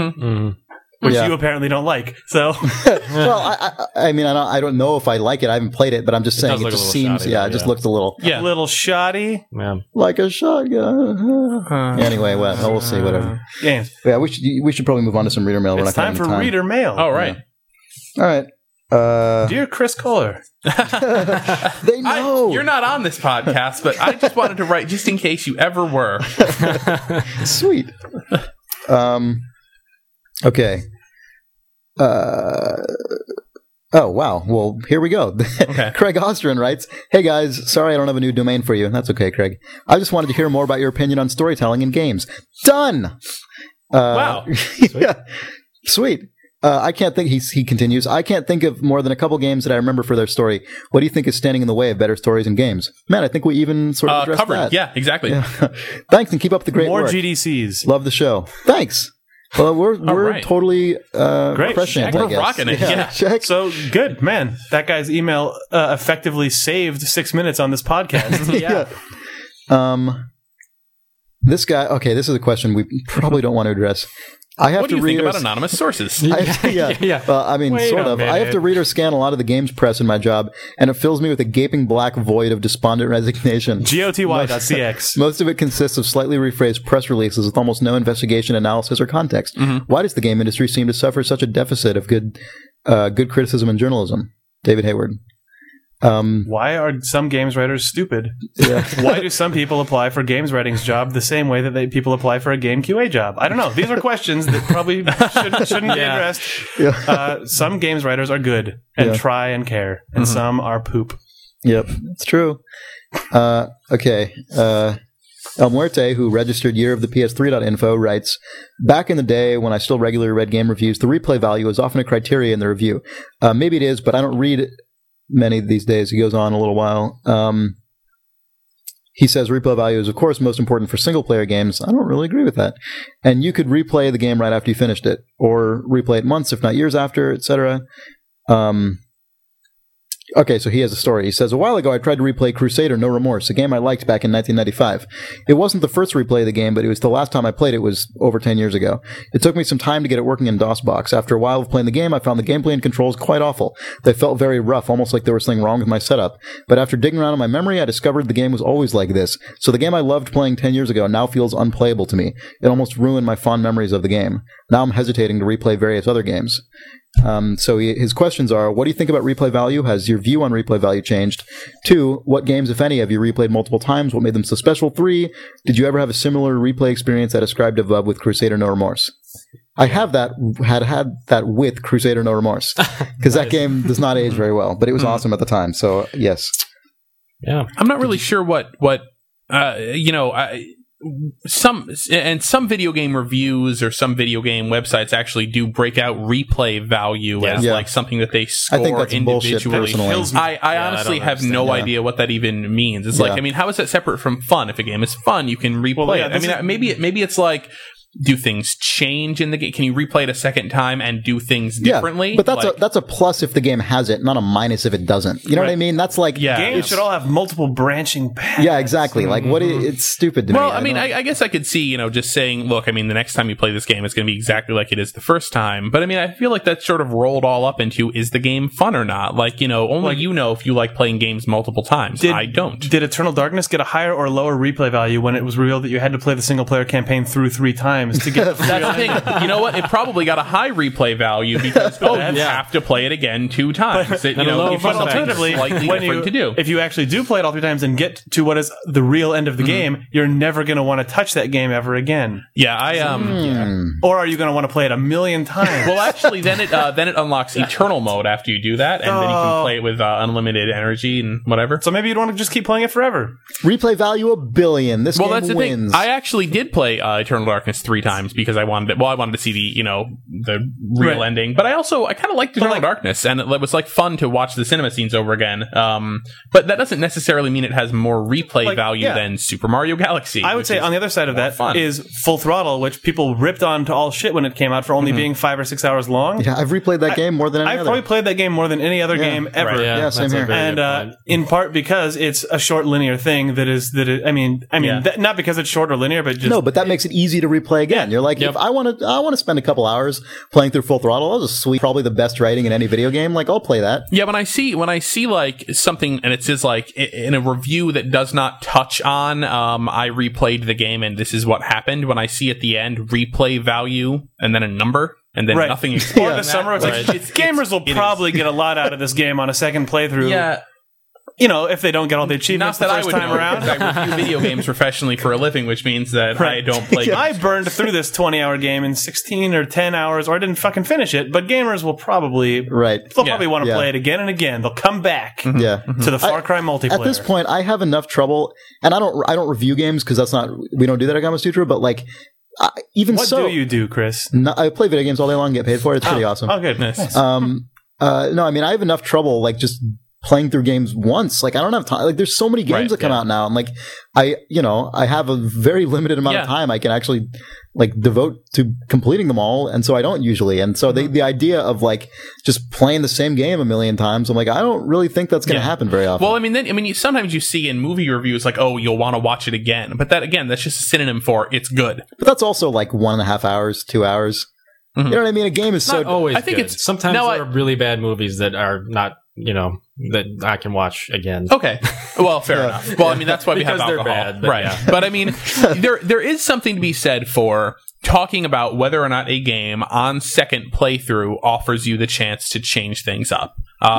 which Yeah. you apparently don't like. So Well, I mean, I don't know if I like it. I haven't played it, but I'm just saying does it look a just little seems, shoddy, it just yeah. looks a little Yeah. a little shoddy Yeah. like a shotgun. Anyway, well, we'll see, whatever. games. Yeah, we should probably move on to some reader mail. We're It's not time gonna for have reader mail. Oh, right. All right. Dear Chris Kohler, They know. You're not on this podcast, but I just wanted to write just in case you ever were. Sweet. Okay. Oh, wow. Well, here we go. Okay. Craig Ostrin writes, "Hey guys, sorry I don't have a new domain for you. That's okay, Craig. I just wanted to hear more about your opinion on storytelling in games." Done. Wow. Yeah. Sweet. I can't think, he continues, I can't think of more than a couple games that I remember for their story. What do you think is standing in the way of better stories in games? Man, I think we even sort of addressed Covered. that. Yeah, exactly. Thanks and keep up the great more work. GDCs. Love the show. Thanks. Well, we're right. totally Great. prescient, We're I guess. rocking it, yeah. Check. So good, man. That guy's email effectively saved 6 minutes on this podcast. Yeah. This guy. Okay, this is a question we probably don't want to address. I have What do to you think read. about anonymous sources? Yeah. Well, I mean, Wait sort a of. I have to minute. read or scan a lot of the games press in my job, and it fills me with a gaping black void of despondent resignation. GOTY.cx. Most of it consists of slightly rephrased press releases with almost no investigation, analysis, or context. Why does the game industry seem to suffer such a deficit of good criticism and journalism? David Hayward. Why are some games writers stupid? Why do some people apply for games writing's job the same way that people apply for a game QA job? I don't know. These are questions that probably shouldn't be addressed. Some games writers are good and try and care, and some are poop. Yep, it's true. Okay. El Muerte, who registered year of the PS3.info, writes, "Back in the day when I still regularly read game reviews, the replay value was often a criteria in the review. Maybe it is, but I don't read many these days." He goes on a little while. He says replay value is, of course, most important for single-player games. I don't really agree with that. And you could replay the game right after you finished it, or replay it months, if not years after, etc. Okay, so he has a story. He says, a while ago I tried to replay Crusader No Remorse, a game I liked back in 1995. It wasn't the first replay of the game, but it was the last time I played it was over 10 years ago. It took me some time to get it working in DOSBox. After a while of playing the game, I found the gameplay and controls quite awful. They felt very rough, almost like there was something wrong with my setup. But after digging around in my memory, I discovered the game was always like this. So the game I loved playing 10 years ago now feels unplayable to me. It almost ruined my fond memories of the game. Now I'm hesitating to replay various other games. So his questions are, what do you think about replay value? Has your view on replay value changed? 2, what games, if any, have you replayed multiple times? What made them so special? 3, did you ever have a similar replay experience that described above with Crusader No Remorse? I have had that with Crusader No Remorse, because that game does not age very well, but it was awesome at the time, so yes. Yeah. I'm not really sure what some video game reviews or some video game websites actually do break out replay value as like something that they score I think that's bullshit, individually. personally. I honestly have no idea what that even means. It's like, I mean, how is that separate from fun? If a game is fun, you can replay it. I mean, maybe it's like, do things change in the game? Can you replay it a second time and do things differently? But that's a plus if the game has it, not a minus if it doesn't. You know what I mean? That's like games should all have multiple branching paths. Yeah, exactly. Like it's stupid to me. Well, I mean, I guess I could see, just saying, look, I mean, the next time you play this game, it's going to be exactly like it is the first time. But I mean, I feel like that's sort of rolled all up into, is the game fun or not? Like, only if you like playing games multiple times. I don't. Did Eternal Darkness get a higher or lower replay value when it was revealed that you had to play the single player campaign through 3 times to get the That's the thing. You know what? It probably got a high replay value because you have to play it again 2 times. But alternatively, if you actually do play it all 3 times and get to what is the real end of the game, you're never going to want to touch that game ever again. Or are you going to want to play it 1,000,000 times? Well, actually, then it unlocks Eternal mode after you do that, and then you can play it with unlimited energy and whatever. So maybe you'd want to just keep playing it forever. Replay value 1 billion. This game that's the wins. thing. I actually did play Eternal Darkness 3 times because I wanted to see the real ending. But I kind of liked Eternal Darkness, and it was like fun to watch the cinema scenes over again. But that doesn't necessarily mean it has more replay value than Super Mario Galaxy. I would say on the other side of that is Full Throttle, which people ripped on to all shit when it came out for only being 5 or 6 hours long. Yeah, I've replayed that game more than any other. I've probably played that game more than any other game ever. Right, yeah, same here. And in part because it's a short linear thing not because it's short or linear, but just but that makes it easy to replay again. You're like, if I want to spend a couple hours playing through Full Throttle, that was a sweet, probably the best writing in any video game. Like, I'll play that. Yeah, when I see like something and it says like in a review that does not touch on I replayed the game and this is what happened, when I see at the end replay value and then a number and then nothing or the summer, it's like gamers will probably get a lot out of this game on a second playthrough. Yeah. If they don't get all the achievements the first time around. I review video games professionally for a living, which means that I don't play games. I burned through this 20-hour game in 16 or 10 hours, or I didn't fucking finish it, but gamers will probably probably want to play it again and again. They'll come back to the Far Cry multiplayer. At this point, I have enough trouble, and I don't review games because we don't do that at Gamma Sutra, but like, what do you do, Chris? I play video games all day long and get paid for it. It's pretty awesome. Oh, good. Nice. No, I mean, I have enough trouble, like, just playing through games once. Like, I don't have time. Like, there's so many games that come out now. And like, I have a very limited amount of time I can actually like devote to completing them all. And so I don't usually. And so the idea of like just playing the same game 1,000,000 times, I'm like, I don't really think that's going to happen very often. Well, sometimes you see in movie reviews like, oh, you'll want to watch it again. But that, again, that's just a synonym for it's good. But that's also like 1.5 hours, 2 hours. You know what I mean? A game is not always I think good. It's sometimes there are really bad movies that are not, that I can watch again. Okay. Well, fair enough. Well, I mean, that's why we have alcohol. They're bad, right. But I mean, there is something to be said for talking about whether or not a game on second playthrough offers you the chance to change things up.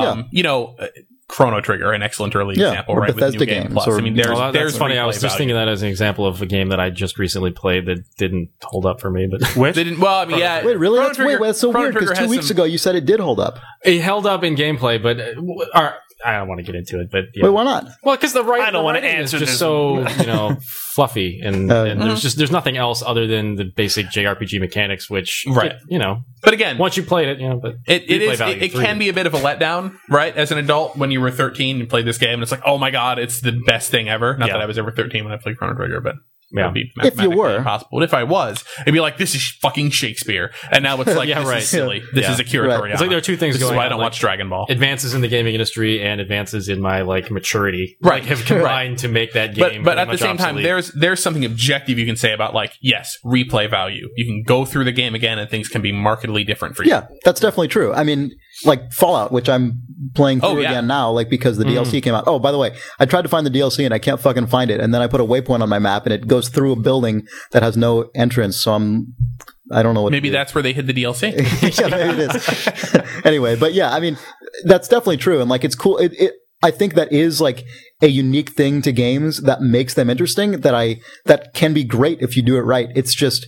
Chrono Trigger, an excellent early example, or right? Bethesda with New Game Plus. I mean, there's funny. I was just thinking that as an example of a game that I just recently played that didn't hold up for me. But which didn't? Well, I mean, yeah. Wait, really? That's so weird because 2 weeks ago you said it did hold up. It held up in gameplay, but I don't want to get into it. But wait, why not? Well, because I don't want to answer is just this. so fluffy, and there's nothing else other than the basic JRPG mechanics, which But again, once you played it, but it can be a bit of a letdown, right? As an adult, when you were 13 and played this game, and it's like, oh my god, it's the best thing ever. Not that I was ever 13 when I played Chrono Trigger, but Yeah. It'd be If you mathematically were. impossible. But if I was, it'd be like, this is fucking Shakespeare. And now it's like, Yeah, this right. is silly. This Yeah. is Akira Right. Toriyama. It's like there are two things This is going why I on, don't like, watch Dragon Ball. Advances in the gaming industry and advances in my like maturity, Right. like, have combined to make that game. But at the pretty same much time, obsolete. there's something objective you can say about, like, yes, replay value. You can go through the game again and things can be markedly different for you. Yeah, that's definitely true. I mean, like Fallout, which I'm playing through yeah. again now, like because the DLC came out. Oh, by the way, I tried to find the DLC and I can't fucking find it. And then I put a waypoint on my map and it goes through a building that has no entrance. So I don't know what. Maybe to do. that's where they hid the DLC. Yeah, maybe it is. Anyway, but yeah, I mean, that's definitely true. And like, it's cool. I think that is like a unique thing to games that makes them interesting that can be great if you do it right. It's just,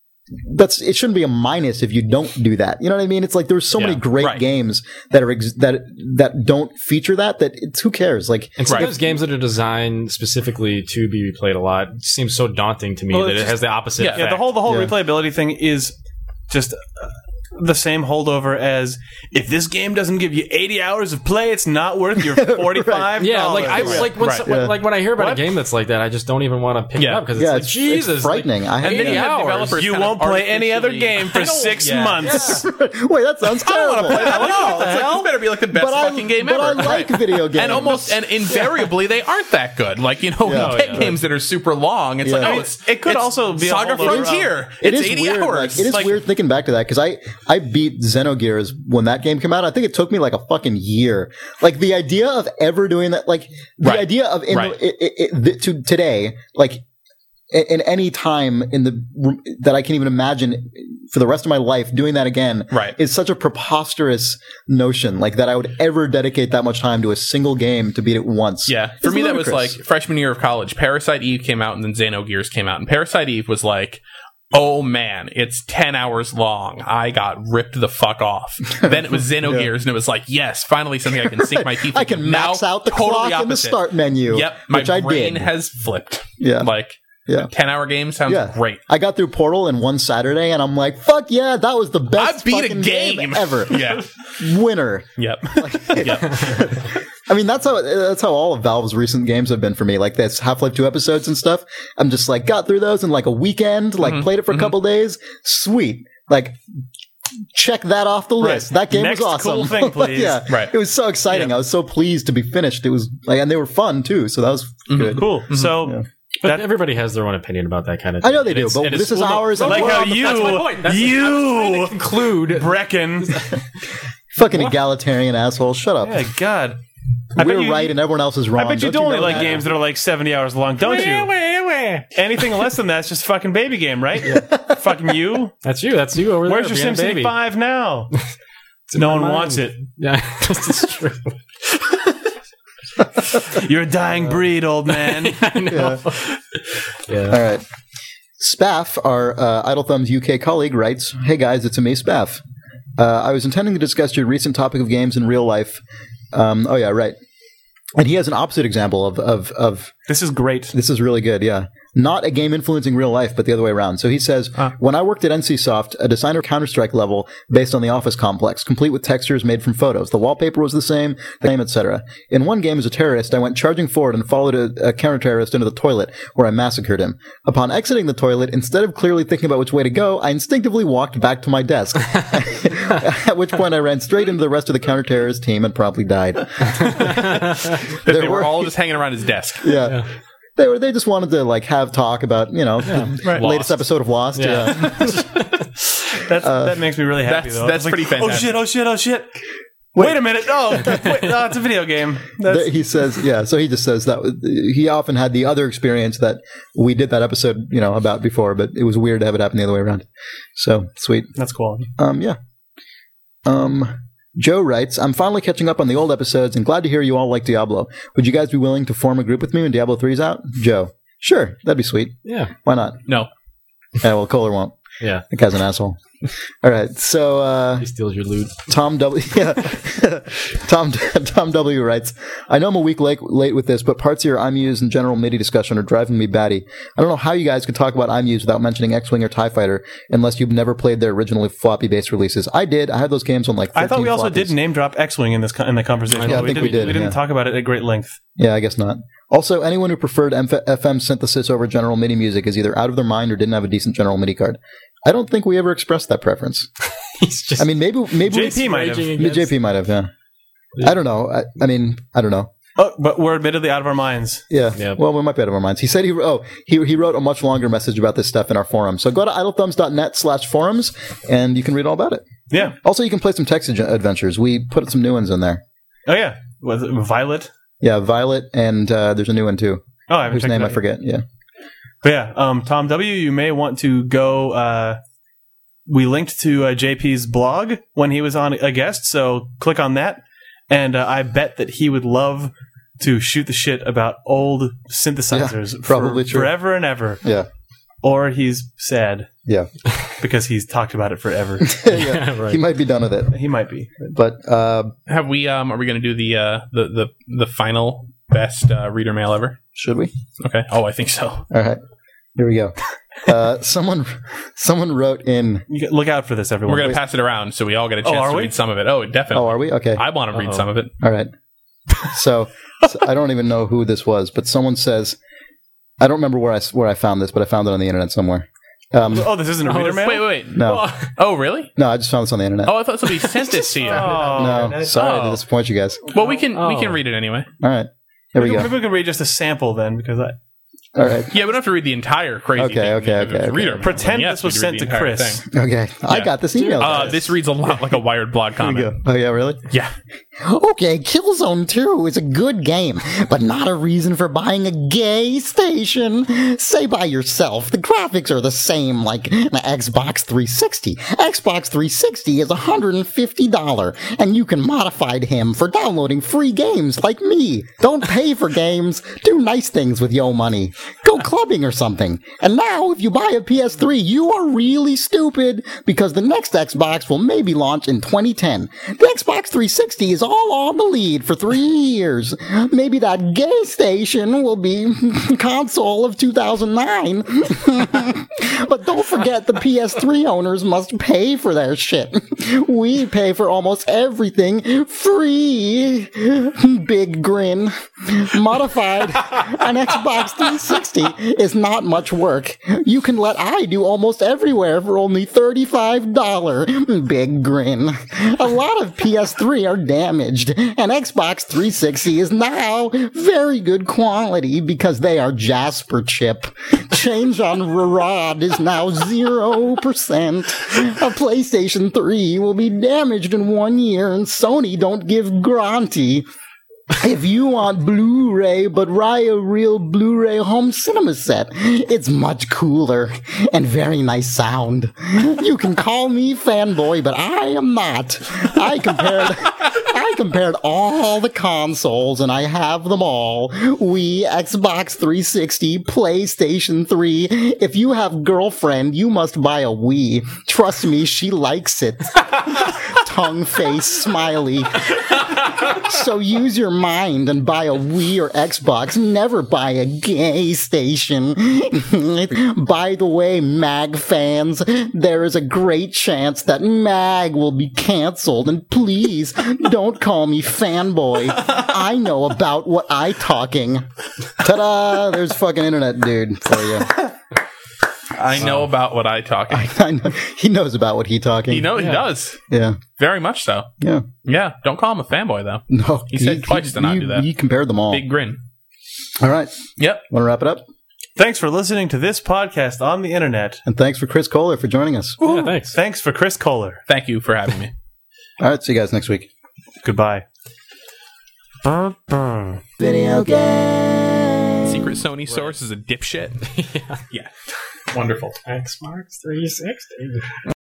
it shouldn't be a minus if you don't do that. You know what I mean? It's like there's so many great right. games that are that don't feature that it's who cares? Like, and sometimes games that are designed specifically to be replayed a lot seems so daunting to me that it has the opposite effect. Yeah, the whole replayability thing is just the same holdover as if this game doesn't give you 80 hours of play, it's not worth your $45. Yeah, like I like when Right. like when I hear about a game that's like that, I just don't even want to pick it Yeah. up because it's like it's Jesus, frightening. I hate And then you that. have 80 hours. developers You kind of won't play any other artificially- game for I know, 6 yeah. months. Wait, that sounds terrible. It's like, this better be like the best fucking game but ever. I like Right. video games. And invariably they aren't that good. Like, you know, Yeah. you get games that are super long. It's like, Yeah. oh, it's It could it's also be a Saga holdover. Frontier. It It's is 80 weird. hours. Like, it is Like, weird thinking back to that because I beat Xenogears when that game came out. I think it took me like a fucking year. Like the idea of ever doing that, like the Right. idea of Right. to today, like in any time that I can even imagine for the rest of my life doing that again, Right. is such a preposterous notion. Like that I would ever dedicate that much time to a single game to beat it once. Yeah, for It's me that was like ludicrous. freshman year of college. Parasite Eve came out and then Xenogears came out. And Parasite Eve was like, oh man, it's 10 hours long. I got ripped the fuck off. Then it was Xenogears and it was like, yes, finally something I can sink my teeth I into. can max Now, out the totally clock in the opposite. start menu. Yep, my which I brain did. has flipped. Yeah. Like, Yeah. 10-hour game sounds Yeah. great. I got through Portal in one Saturday, and I'm like, "Fuck yeah, that was the best I beat a fucking game ever." Yeah. Winner. Yep. Yep. I mean, that's how all of Valve's recent games have been for me. Like this Half-Life 2 episodes and stuff. I'm just like got through those in like a weekend. Like played it for a couple days. Sweet. Like. Check that off the list. That game Next was awesome. cool thing, please. Yeah, Right. It was so exciting. Yeah. I was so pleased to be finished. It was like, and they were fun too. So that was good. Cool. So, Yeah. But everybody has their own opinion about that kind of I thing. know they And do, it's- but and this it's- is well, no, ours. no, and like we're how on the- you, that's my point. I was trying to conclude. Brecken. fucking egalitarian asshole. Shut up. Yeah, God. I bet We're you- right and everyone else is wrong. I bet you Don't do only know like that? games that are like 70 hours long, don't you? Anything less than that's just fucking baby game, right? Fucking you. That's you. That's you over Where's there. your being a SimCity baby. 5 now? No one mind. wants it. Yeah, this is true. You're a dying breed, old man. I know. Yeah. All right. Spaff, our Idle Thumbs UK colleague, writes, "Hey guys, it's me, Spaff. I was intending to discuss your recent topic of games in real life." Oh yeah, right. And he has an opposite example of This is great. this is really good, yeah. Not a game influencing real life, but the other way around. So he says, when I worked at NCSoft, a designer Counter-Strike level based on the Office complex, complete with textures made from photos. The wallpaper was the same, etc. In one game as a terrorist, I went charging forward and followed a counter-terrorist into the toilet, where I massacred him. Upon exiting the toilet, instead of clearly thinking about which way to go, I instinctively walked back to my desk. At which point I ran straight into the rest of the counter-terrorist team and promptly died. They were all just hanging around his desk. Yeah. They just wanted to like have talk about, you know, the latest episode of Lost. Yeah. That makes me really happy, That's- though. that's It's pretty fantastic. Oh shit. Wait a minute. Oh, wait, no, it's a video game. That's, He says, yeah. So he just says that he often had the other experience that we did that episode, you know, about before, but it was weird to have it happen the other way around. So sweet. that's cool. Yeah. Joe writes, "I'm finally catching up on the old episodes and glad to hear you all like Diablo. Would you guys be willing to form a group with me when Diablo 3's out?" Joe, sure, that'd be sweet. Yeah. Why not? No. Yeah, well, Kohler won't. Yeah. That guy's an asshole. All right, so He steals your loot. Tom W. Yeah. Tom W. writes, "I know I'm a week late with this, but parts of your IMUs and general MIDI discussion are driving me batty. I don't know how you guys could talk about IMUs without mentioning X-Wing or TIE Fighter unless you've never played their originally floppy-based releases. I did. I had those games on like 13 I thought we also floppies. did name drop X-Wing in the conversation. Yeah, I think we did, We didn't yeah. talk about it at great length. Yeah, I guess not. Also, anyone who preferred FM synthesis over General MIDI music is either out of their mind or didn't have a decent General MIDI card. I don't think we ever expressed that preference. He's just I mean, maybe JP might have. JP might have. Yeah. I don't know. I mean, I don't know. Oh, but we're admittedly out of our minds. Yeah. Yep. Well, we might be out of our minds. He said he wrote a much longer message about this stuff in our forum. So go to idlethumbs.net/forums and you can read all about it. Yeah. Also, you can play some text adventures. We put some new ones in there. Oh, yeah. Was it Violet? Yeah, Violet, and there's a new one too. Oh, I haven't whose checked name it I out forget. Yeah. But yeah, Tom W., you may want to go. We linked to JP's blog when he was on a guest, so click on that. And I bet that he would love to shoot the shit about old synthesizers probably true. Forever and ever. Yeah. Or he's sad Yeah. because he's talked about it forever. Yeah. Right. He might be done with it. He might be. But Have we? Are we going to do the final best reader mail ever? should we? Okay. Oh, I think so. All right. Here we go. Someone wrote in. You can look out for this, everyone. We're going to pass it around, so we all get a chance are to we? read some of it. Oh, definitely. Oh, are we? Okay. I want to read some of it. All right. So I don't even know who this was, but someone says, I don't remember where I found this, but I found it on the internet somewhere. Oh, this isn't a reader mail? Wait. No. Oh, really? No, I just found this on the internet. Oh, I thought somebody sent this to you. No, sorry to oh. disappoint you guys. Well, we can read it anyway. All right. Here we Maybe go. we can read just a sample then, because I All right. Yeah, we don't have to read the entire crazy Okay, thing. okay, If it's okay, a reader okay. mail, Pretend then yes, this was we'd sent read to the entire Chris. thing. Okay. I got this email. This reads a lot like a Wired blog Here we comment. go. Oh, yeah, really? Yeah. Okay, Killzone 2 is a good game, but not a reason for buying a gay station. Say by yourself, the graphics are the same like an Xbox 360. Xbox 360 is $150, and you can modify him for downloading free games like me. Don't pay for games. Do nice things with your money. Go clubbing or something. And now, if you buy a PS3, you are really stupid, because the next Xbox will maybe launch in 2010. The Xbox 360 is all on the lead for 3 years. Maybe that gay station will be console of 2009. But don't forget the PS3 owners must pay for their shit. We pay for almost everything free. Big grin. Modified an Xbox 360 is not much work. You can let I do almost everywhere for only $35. Big grin. A lot of PS3 are damaged, and Xbox 360 is now very good quality because they are Jasper chip. Change on Rod is now 0%. A PlayStation 3 will be damaged in 1 year, and Sony don't give guarantee. If you want Blu-ray, but buy a real Blu-ray home cinema set, it's much cooler and very nice sound. You can call me fanboy, but I am not. I compared all the consoles, and I have them all. Wii, Xbox 360, PlayStation 3. If you have girlfriend, you must buy a Wii. Trust me, she likes it. Tongue face smiley. So use your mind and buy a Wii or Xbox. Never buy a gay station. By the way, MAG fans, there is a great chance that MAG will be canceled. And please, don't call me fanboy. I know about what I talking. Ta-da! There's fucking internet dude for you. I know about what I talking. I know. He knows about what he talking. He does. Yeah. Very much so. Yeah. Yeah. Don't call him a fanboy, though. No. He said twice to not do that. He compared them all. Big grin. All right. Yep. Want to wrap it up? Thanks for listening to this podcast on the internet. And thanks for Chris Kohler for joining us. Yeah, thanks. Thanks for Chris Kohler. Thank you for having me. All right. See you guys next week. Goodbye. Video games. Secret Sony source is a dipshit. Yeah. Wonderful. Xbox 360.